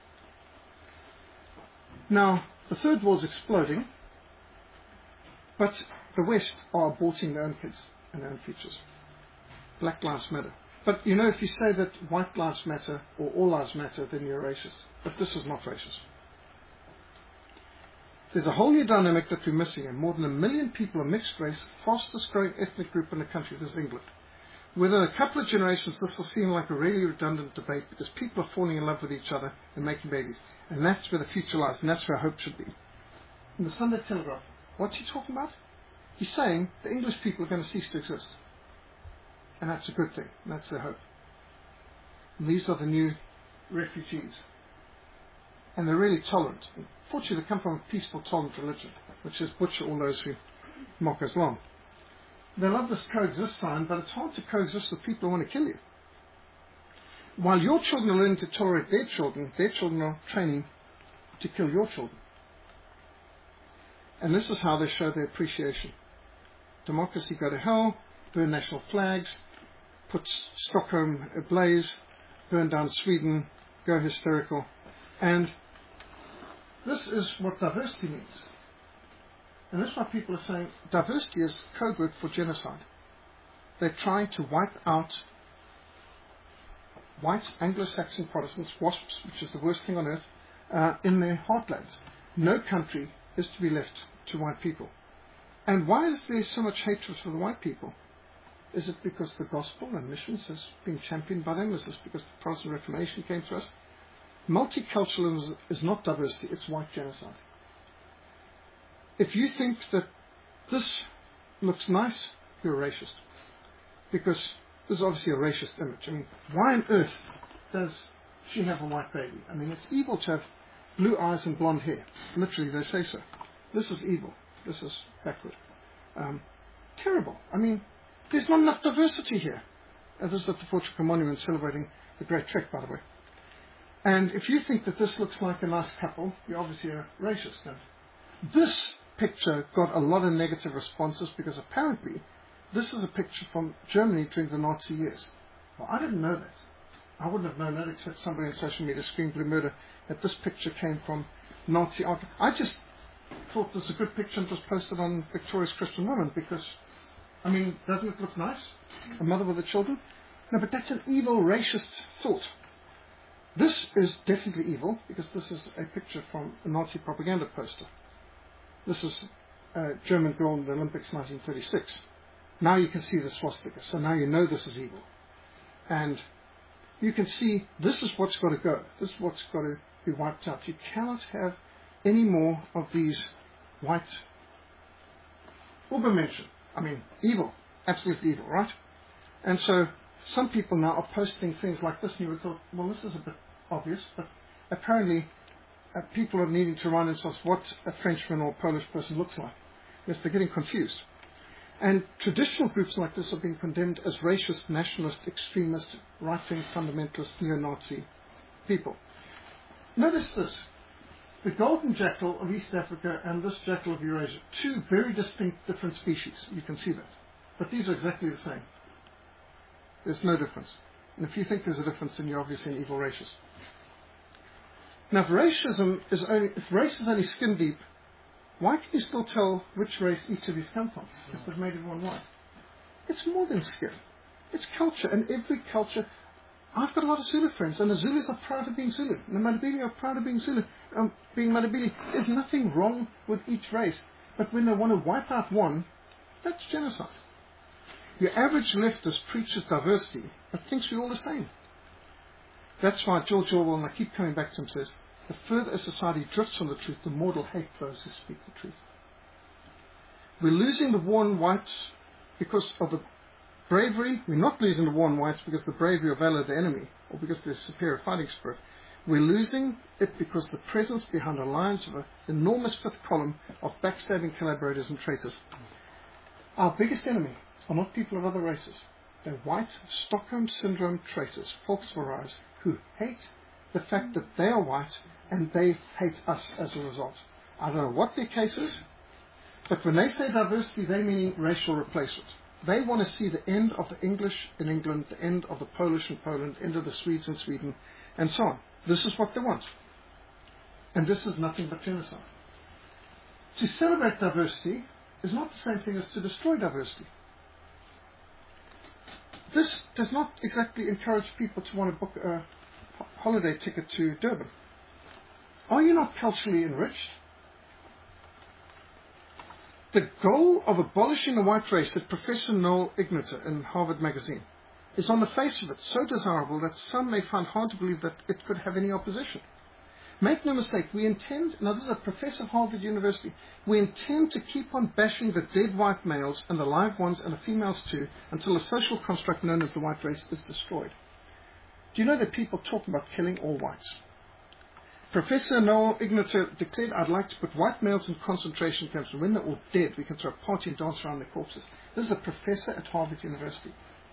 Now, the third world's exploding, but the West are aborting their own kids and their own futures. Black lives matter. But you know, if you say that white lives matter or all lives matter, then you're racist. But this is not racist. There's a whole new dynamic that we're missing, and more than a million people are mixed race, fastest growing ethnic group in the country. This is England. Within a couple of generations, this will seem like a really redundant debate because people are falling in love with each other and making babies. And that's where the future lies, and that's where hope should be. In the Sunday Telegraph, what's he talking about? He's saying the English people are going to cease to exist. And that's a good thing. That's their hope. And these are the new refugees. And they're really tolerant. Fortunately, they come from a peaceful, tolerant religion, which is butcher all those who mock Islam. They love this coexist sign, but it's hard to coexist with people who want to kill you. While your children are learning to tolerate their children, their children are training to kill your children. And this is how they show their appreciation. Democracy, go to hell, burn national flags, put Stockholm ablaze, burn down Sweden, go hysterical. And this is what diversity means. And that's why people are saying diversity is code word for genocide. They're trying to wipe out white Anglo-Saxon Protestants, WASPs, which is the worst thing on earth, uh, in their heartlands. No country is to be left to white people. And why is there so much hatred for the white people? Is it because the gospel and missions has been championed by them? Is this because the Protestant Reformation came to us? Multiculturalism is not diversity, it's white genocide. If you think that this looks nice, you're a racist. Because this is obviously a racist image. I mean, why on earth does she have a white baby? I mean, it's evil to have blue eyes and blonde hair. Literally, they say so. This is evil. This is backward. Um, terrible. I mean, there's not enough diversity here. Uh, this is at the Fort Trucker Monument celebrating the Great Trek, by the way. And if you think that this looks like a nice couple, you're obviously a racist. And this picture got a lot of negative responses because apparently this is a picture from Germany during the Nazi years. Well, I didn't know that. I wouldn't have known that except somebody on social media screamed blue murder that this picture came from Nazi art. I just thought this was a good picture and just posted on Victoria's Christian Woman because, I mean, doesn't it look nice? A mother with the children? No, but that's an evil, racist thought. This is definitely evil because this is a picture from a Nazi propaganda poster. This is a German girl in the Olympics nineteen thirty-six. Now you can see the swastika, so now you know this is evil. And you can see this is what's got to go. This is what's got to be wiped out. You cannot have any more of these white Ubermenschen. I mean, evil. Absolutely evil, right? And so some people now are posting things like this, and you would thought, well, this is a bit obvious, but apparently uh, people are needing to remind themselves what a Frenchman or a Polish person looks like. Yes, they're getting confused. And traditional groups like this are being condemned as racist, nationalist, extremist, right-wing, fundamentalist, neo-Nazi people. Notice this. The golden jackal of East Africa and this jackal of Eurasia, two very distinct different species. You can see that. But these are exactly the same. There's no difference. And if you think there's a difference, then you're obviously an evil racist. Now, if racism is only, if race is only skin deep, why can you still tell which race each of these come from? Because they've made everyone white. It's more than skin. It's culture. And every culture, I've got a lot of Zulu friends, and the Zulus are proud of being Zulu. And the Matabele are proud of being Zulu, um, being Matabele. There's nothing wrong with each race. But when they want to wipe out one, that's genocide. Your average leftist preaches diversity, but thinks we're all the same. That's why George Orwell, and I keep coming back to him, says, the further a society drifts from the truth, the more it'll hate those who speak the truth. We're losing the war on whites because of the bravery. We're not losing the war on whites because of the bravery or valor of the enemy, or because of their superior fighting spirit. We're losing it because of the presence behind the lines of an enormous fifth column of backstabbing collaborators and traitors. Our biggest enemy are not people of other races. They're white Stockholm Syndrome traitors, Volksverrais, who hate the fact that they are white and they hate us as a result. I don't know what their case is, but when they say diversity, they mean racial replacement. They want to see the end of the English in England, the end of the Polish in Poland, the end of the Swedes in Sweden, and so on. This is what they want. And this is nothing but genocide. To celebrate diversity is not the same thing as to destroy diversity. This does not exactly encourage people to want to book a holiday ticket to Durban. Are you not culturally enriched? The goal of abolishing the white race, said Professor Noel Igniter in Harvard Magazine, is on the face of it so desirable that some may find hard to believe that it could have any opposition. Make no mistake, we intend, now this is a professor of Harvard University, we intend to keep on bashing the dead white males and the live ones and the females too until the social construct known as the white race is destroyed. Do you know that people talk about killing all whites? Professor Noel Igniter declared, I'd like to put white males in concentration camps, and when they're all dead, we can throw a party and dance around their corpses. This is a professor at Harvard University.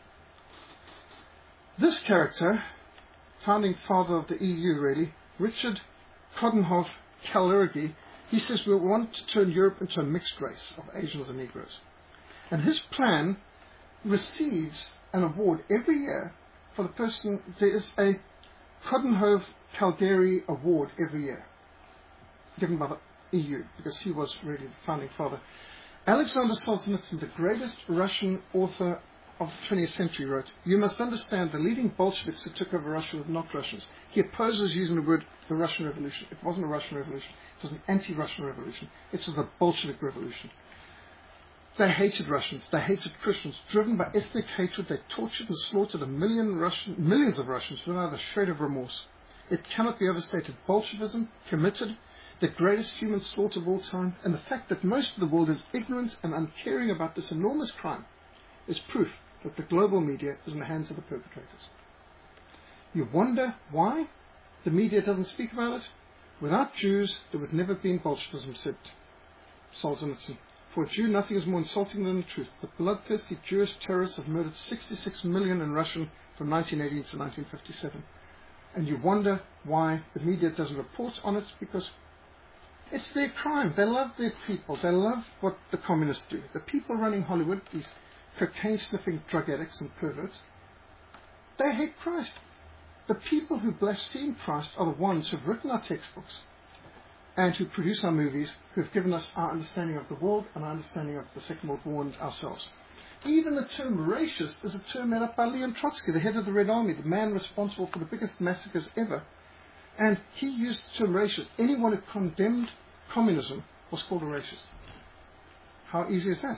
This character, founding father of the E U really, Richard Coudenhove Kalergi, he says we want to turn Europe into a mixed race of Asians and Negroes. And his plan receives an award every year for the person. There is a Coudenhove Calgary Award every year, given by the E U, because he was really the founding father. Alexander Solzhenitsyn, the greatest Russian author of the twentieth century, wrote, you must understand the leading Bolsheviks who took over Russia were not Russians. He opposes using the word the Russian Revolution. It wasn't a Russian Revolution. It was an anti-Russian revolution. It was the Bolshevik Revolution. They hated Russians. They hated Christians. Driven by ethnic hatred, they tortured and slaughtered a million Russian, millions of Russians without a shred of remorse. It cannot be overstated. Bolshevism committed the greatest human slaughter of all time, and the fact that most of the world is ignorant and uncaring about this enormous crime is proof that the global media is in the hands of the perpetrators. You wonder why the media doesn't speak about it? Without Jews, there would never have been Bolshevism, said Solzhenitsyn. For a Jew, nothing is more insulting than the truth. The bloodthirsty Jewish terrorists have murdered sixty-six million in Russia from nineteen eighteen to nineteen fifty-seven. And you wonder why the media doesn't report on it, because it's their crime. They love their people. They love what the communists do. The people running Hollywood, these cocaine-sniffing drug addicts and perverts, they hate Christ. The people who blaspheme Christ are the ones who have written our textbooks and who produce our movies, who have given us our understanding of the world and our understanding of the Second World War and ourselves. Even the term racist is a term made up by Leon Trotsky, the head of the Red Army, the man responsible for the biggest massacres ever. And he used the term racist. Anyone who condemned communism was called a racist. How easy is that?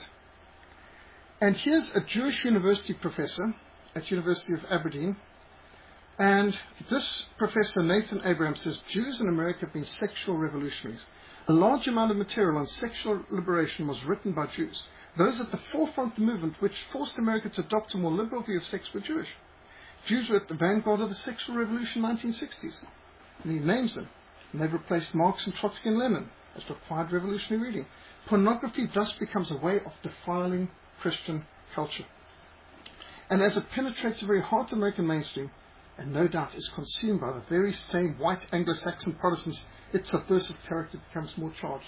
And here's a Jewish university professor at University of Aberdeen. And this professor, Nathan Abraham, says Jews in America have been sexual revolutionaries. A large amount of material on sexual liberation was written by Jews. Those at the forefront of the movement which forced America to adopt a more liberal view of sex were Jewish. Jews were at the vanguard of the sexual revolution in the nineteen sixties. And he names them. And they've replaced Marx and Trotsky and Lenin. has required revolutionary reading. Pornography thus becomes a way of defiling Christian culture. And as it penetrates the very heart of the American mainstream, and no doubt is consumed by the very same white Anglo-Saxon Protestants, its subversive character becomes more charged.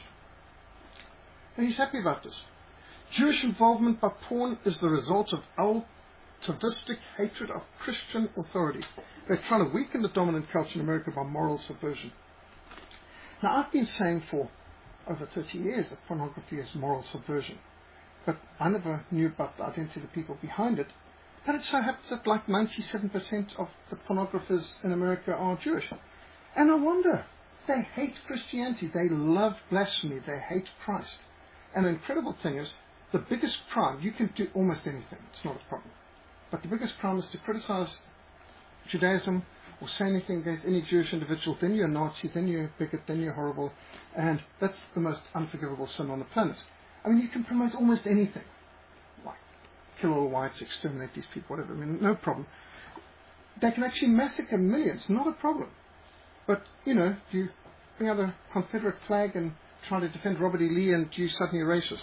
And he's happy about this. Jewish involvement by porn is the result of atavistic hatred of Christian authority. They're trying to weaken the dominant culture in America by moral subversion. Now, I've been saying for over thirty years that pornography is moral subversion, but I never knew about the identity of the people behind it. But it so happens that like ninety-seven percent of the pornographers in America are Jewish. And I wonder, they hate Christianity, they love blasphemy, they hate Christ. And the incredible thing is, the biggest crime, you can do almost anything, it's not a problem. But the biggest crime is to criticize Judaism or say anything against any Jewish individual, then you're a Nazi, then you're a bigot, then you're horrible. And that's the most unforgivable sin on the planet. I mean, you can promote almost anything. Like, kill all whites, exterminate these people, whatever. I mean, no problem. They can actually massacre millions, not a problem. But, you know, you bring out a Confederate flag and try to defend Robert E. Lee and you suddenly a racist.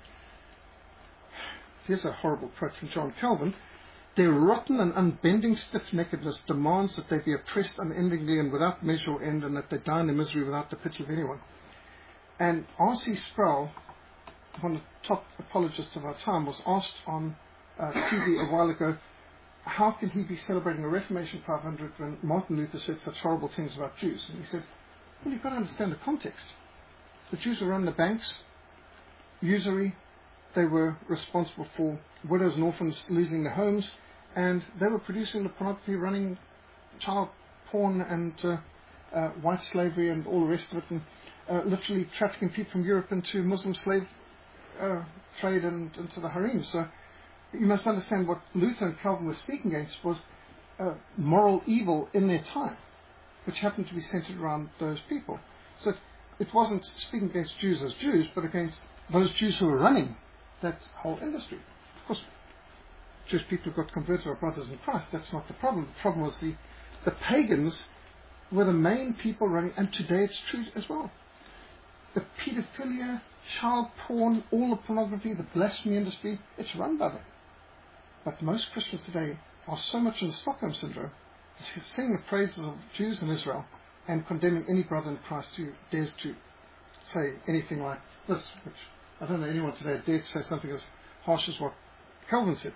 Here's a horrible quote from John Calvin. Their rotten and unbending stiff-neckedness demands that they be oppressed unendingly and without measure or end, and that they die in their misery without the pity of anyone. And R C Sproul, one of the top apologists of our time, was asked on uh, T V a while ago, how can he be celebrating a Reformation five hundred when Martin Luther said such horrible things about Jews? And he said, well, you've got to understand the context. The Jews were running the banks, usury, they were responsible for widows and orphans losing their homes, and they were producing the pornography, running child porn and uh, uh, white slavery and all the rest of it, and uh, literally trafficking people from Europe into Muslim slave uh, trade and into the harem. So you must understand what Luther and Calvin were speaking against was uh, moral evil in their time, which happened to be centered around those people. So it, it wasn't speaking against Jews as Jews, but against those Jews who were running that whole industry. Of course, Jewish people who got converted are brothers in Christ. That's not the problem. The problem was the, the pagans were the main people running, and today it's true as well. The pedophilia, child porn, all the pornography, the blasphemy industry, it's run by them. But most Christians today are so much in the Stockholm Syndrome, singing the praises of Jews in Israel and condemning any brother in Christ who dares to say anything like this, which I don't know anyone today dares to say something as harsh as what Calvin said.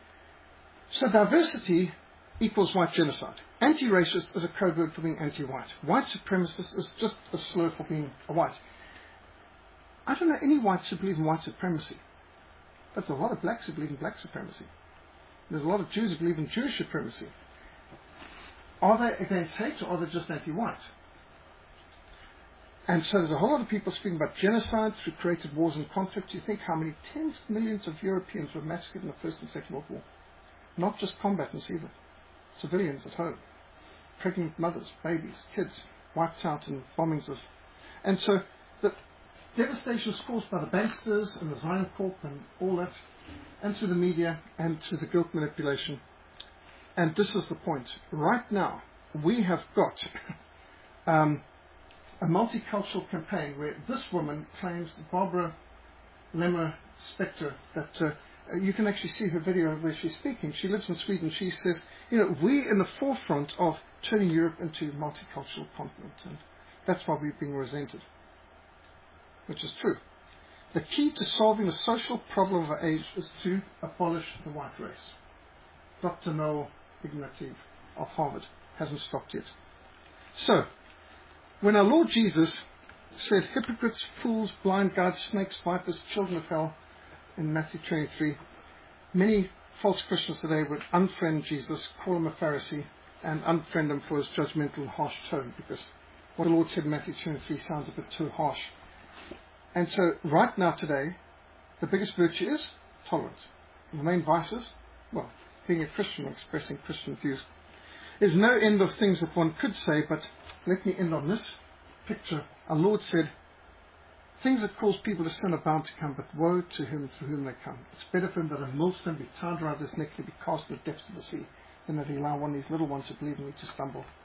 So diversity equals white genocide. Anti-racist is a code word for being anti-white. White supremacist is just a slur for being a white. I don't know any whites who believe in white supremacy. But there's a lot of blacks who believe in black supremacy. There's a lot of Jews who believe in Jewish supremacy. Are they against hate or are they just anti-white? And so there's a whole lot of people speaking about genocide through created wars and conflict. You think how many tens of millions of Europeans were massacred in the First and Second World War. Not just combatants either. Civilians at home. Pregnant mothers, babies, kids, wiped out in bombings of... And so the devastation was caused by the banksters and the Zion Corp and all that, and through the media and through the guilt manipulation. And this is the point. Right now, we have got um, a multicultural campaign where this woman claims, Barbara Lemmer Spector, that uh, you can actually see her video where she's speaking. She lives in Sweden. She says, you know, we're in the forefront of turning Europe into a multicultural continent. And that's why we're being resented. Which is true. The key to solving the social problem of our age is to abolish the white race. Doctor Noel Ignatieff of Harvard hasn't stopped yet. So, when our Lord Jesus said, hypocrites, fools, blind guides, snakes, vipers, children of hell, in Matthew twenty-three, many false Christians today would unfriend Jesus, call him a Pharisee, and unfriend him for his judgmental, harsh tone, because what the Lord said in Matthew twenty-three sounds a bit too harsh. And so, right now today, the biggest virtue is tolerance. And the main vices, well, being a Christian or expressing Christian views. There's no end of things that one could say, but let me end on this picture. Our Lord said, things that cause people to sin are bound to come, but woe to him through whom they come. It's better for him that a millstone be tied around his neck and be cast in the depths of the sea, than that he allow one of these little ones who believe in me to stumble.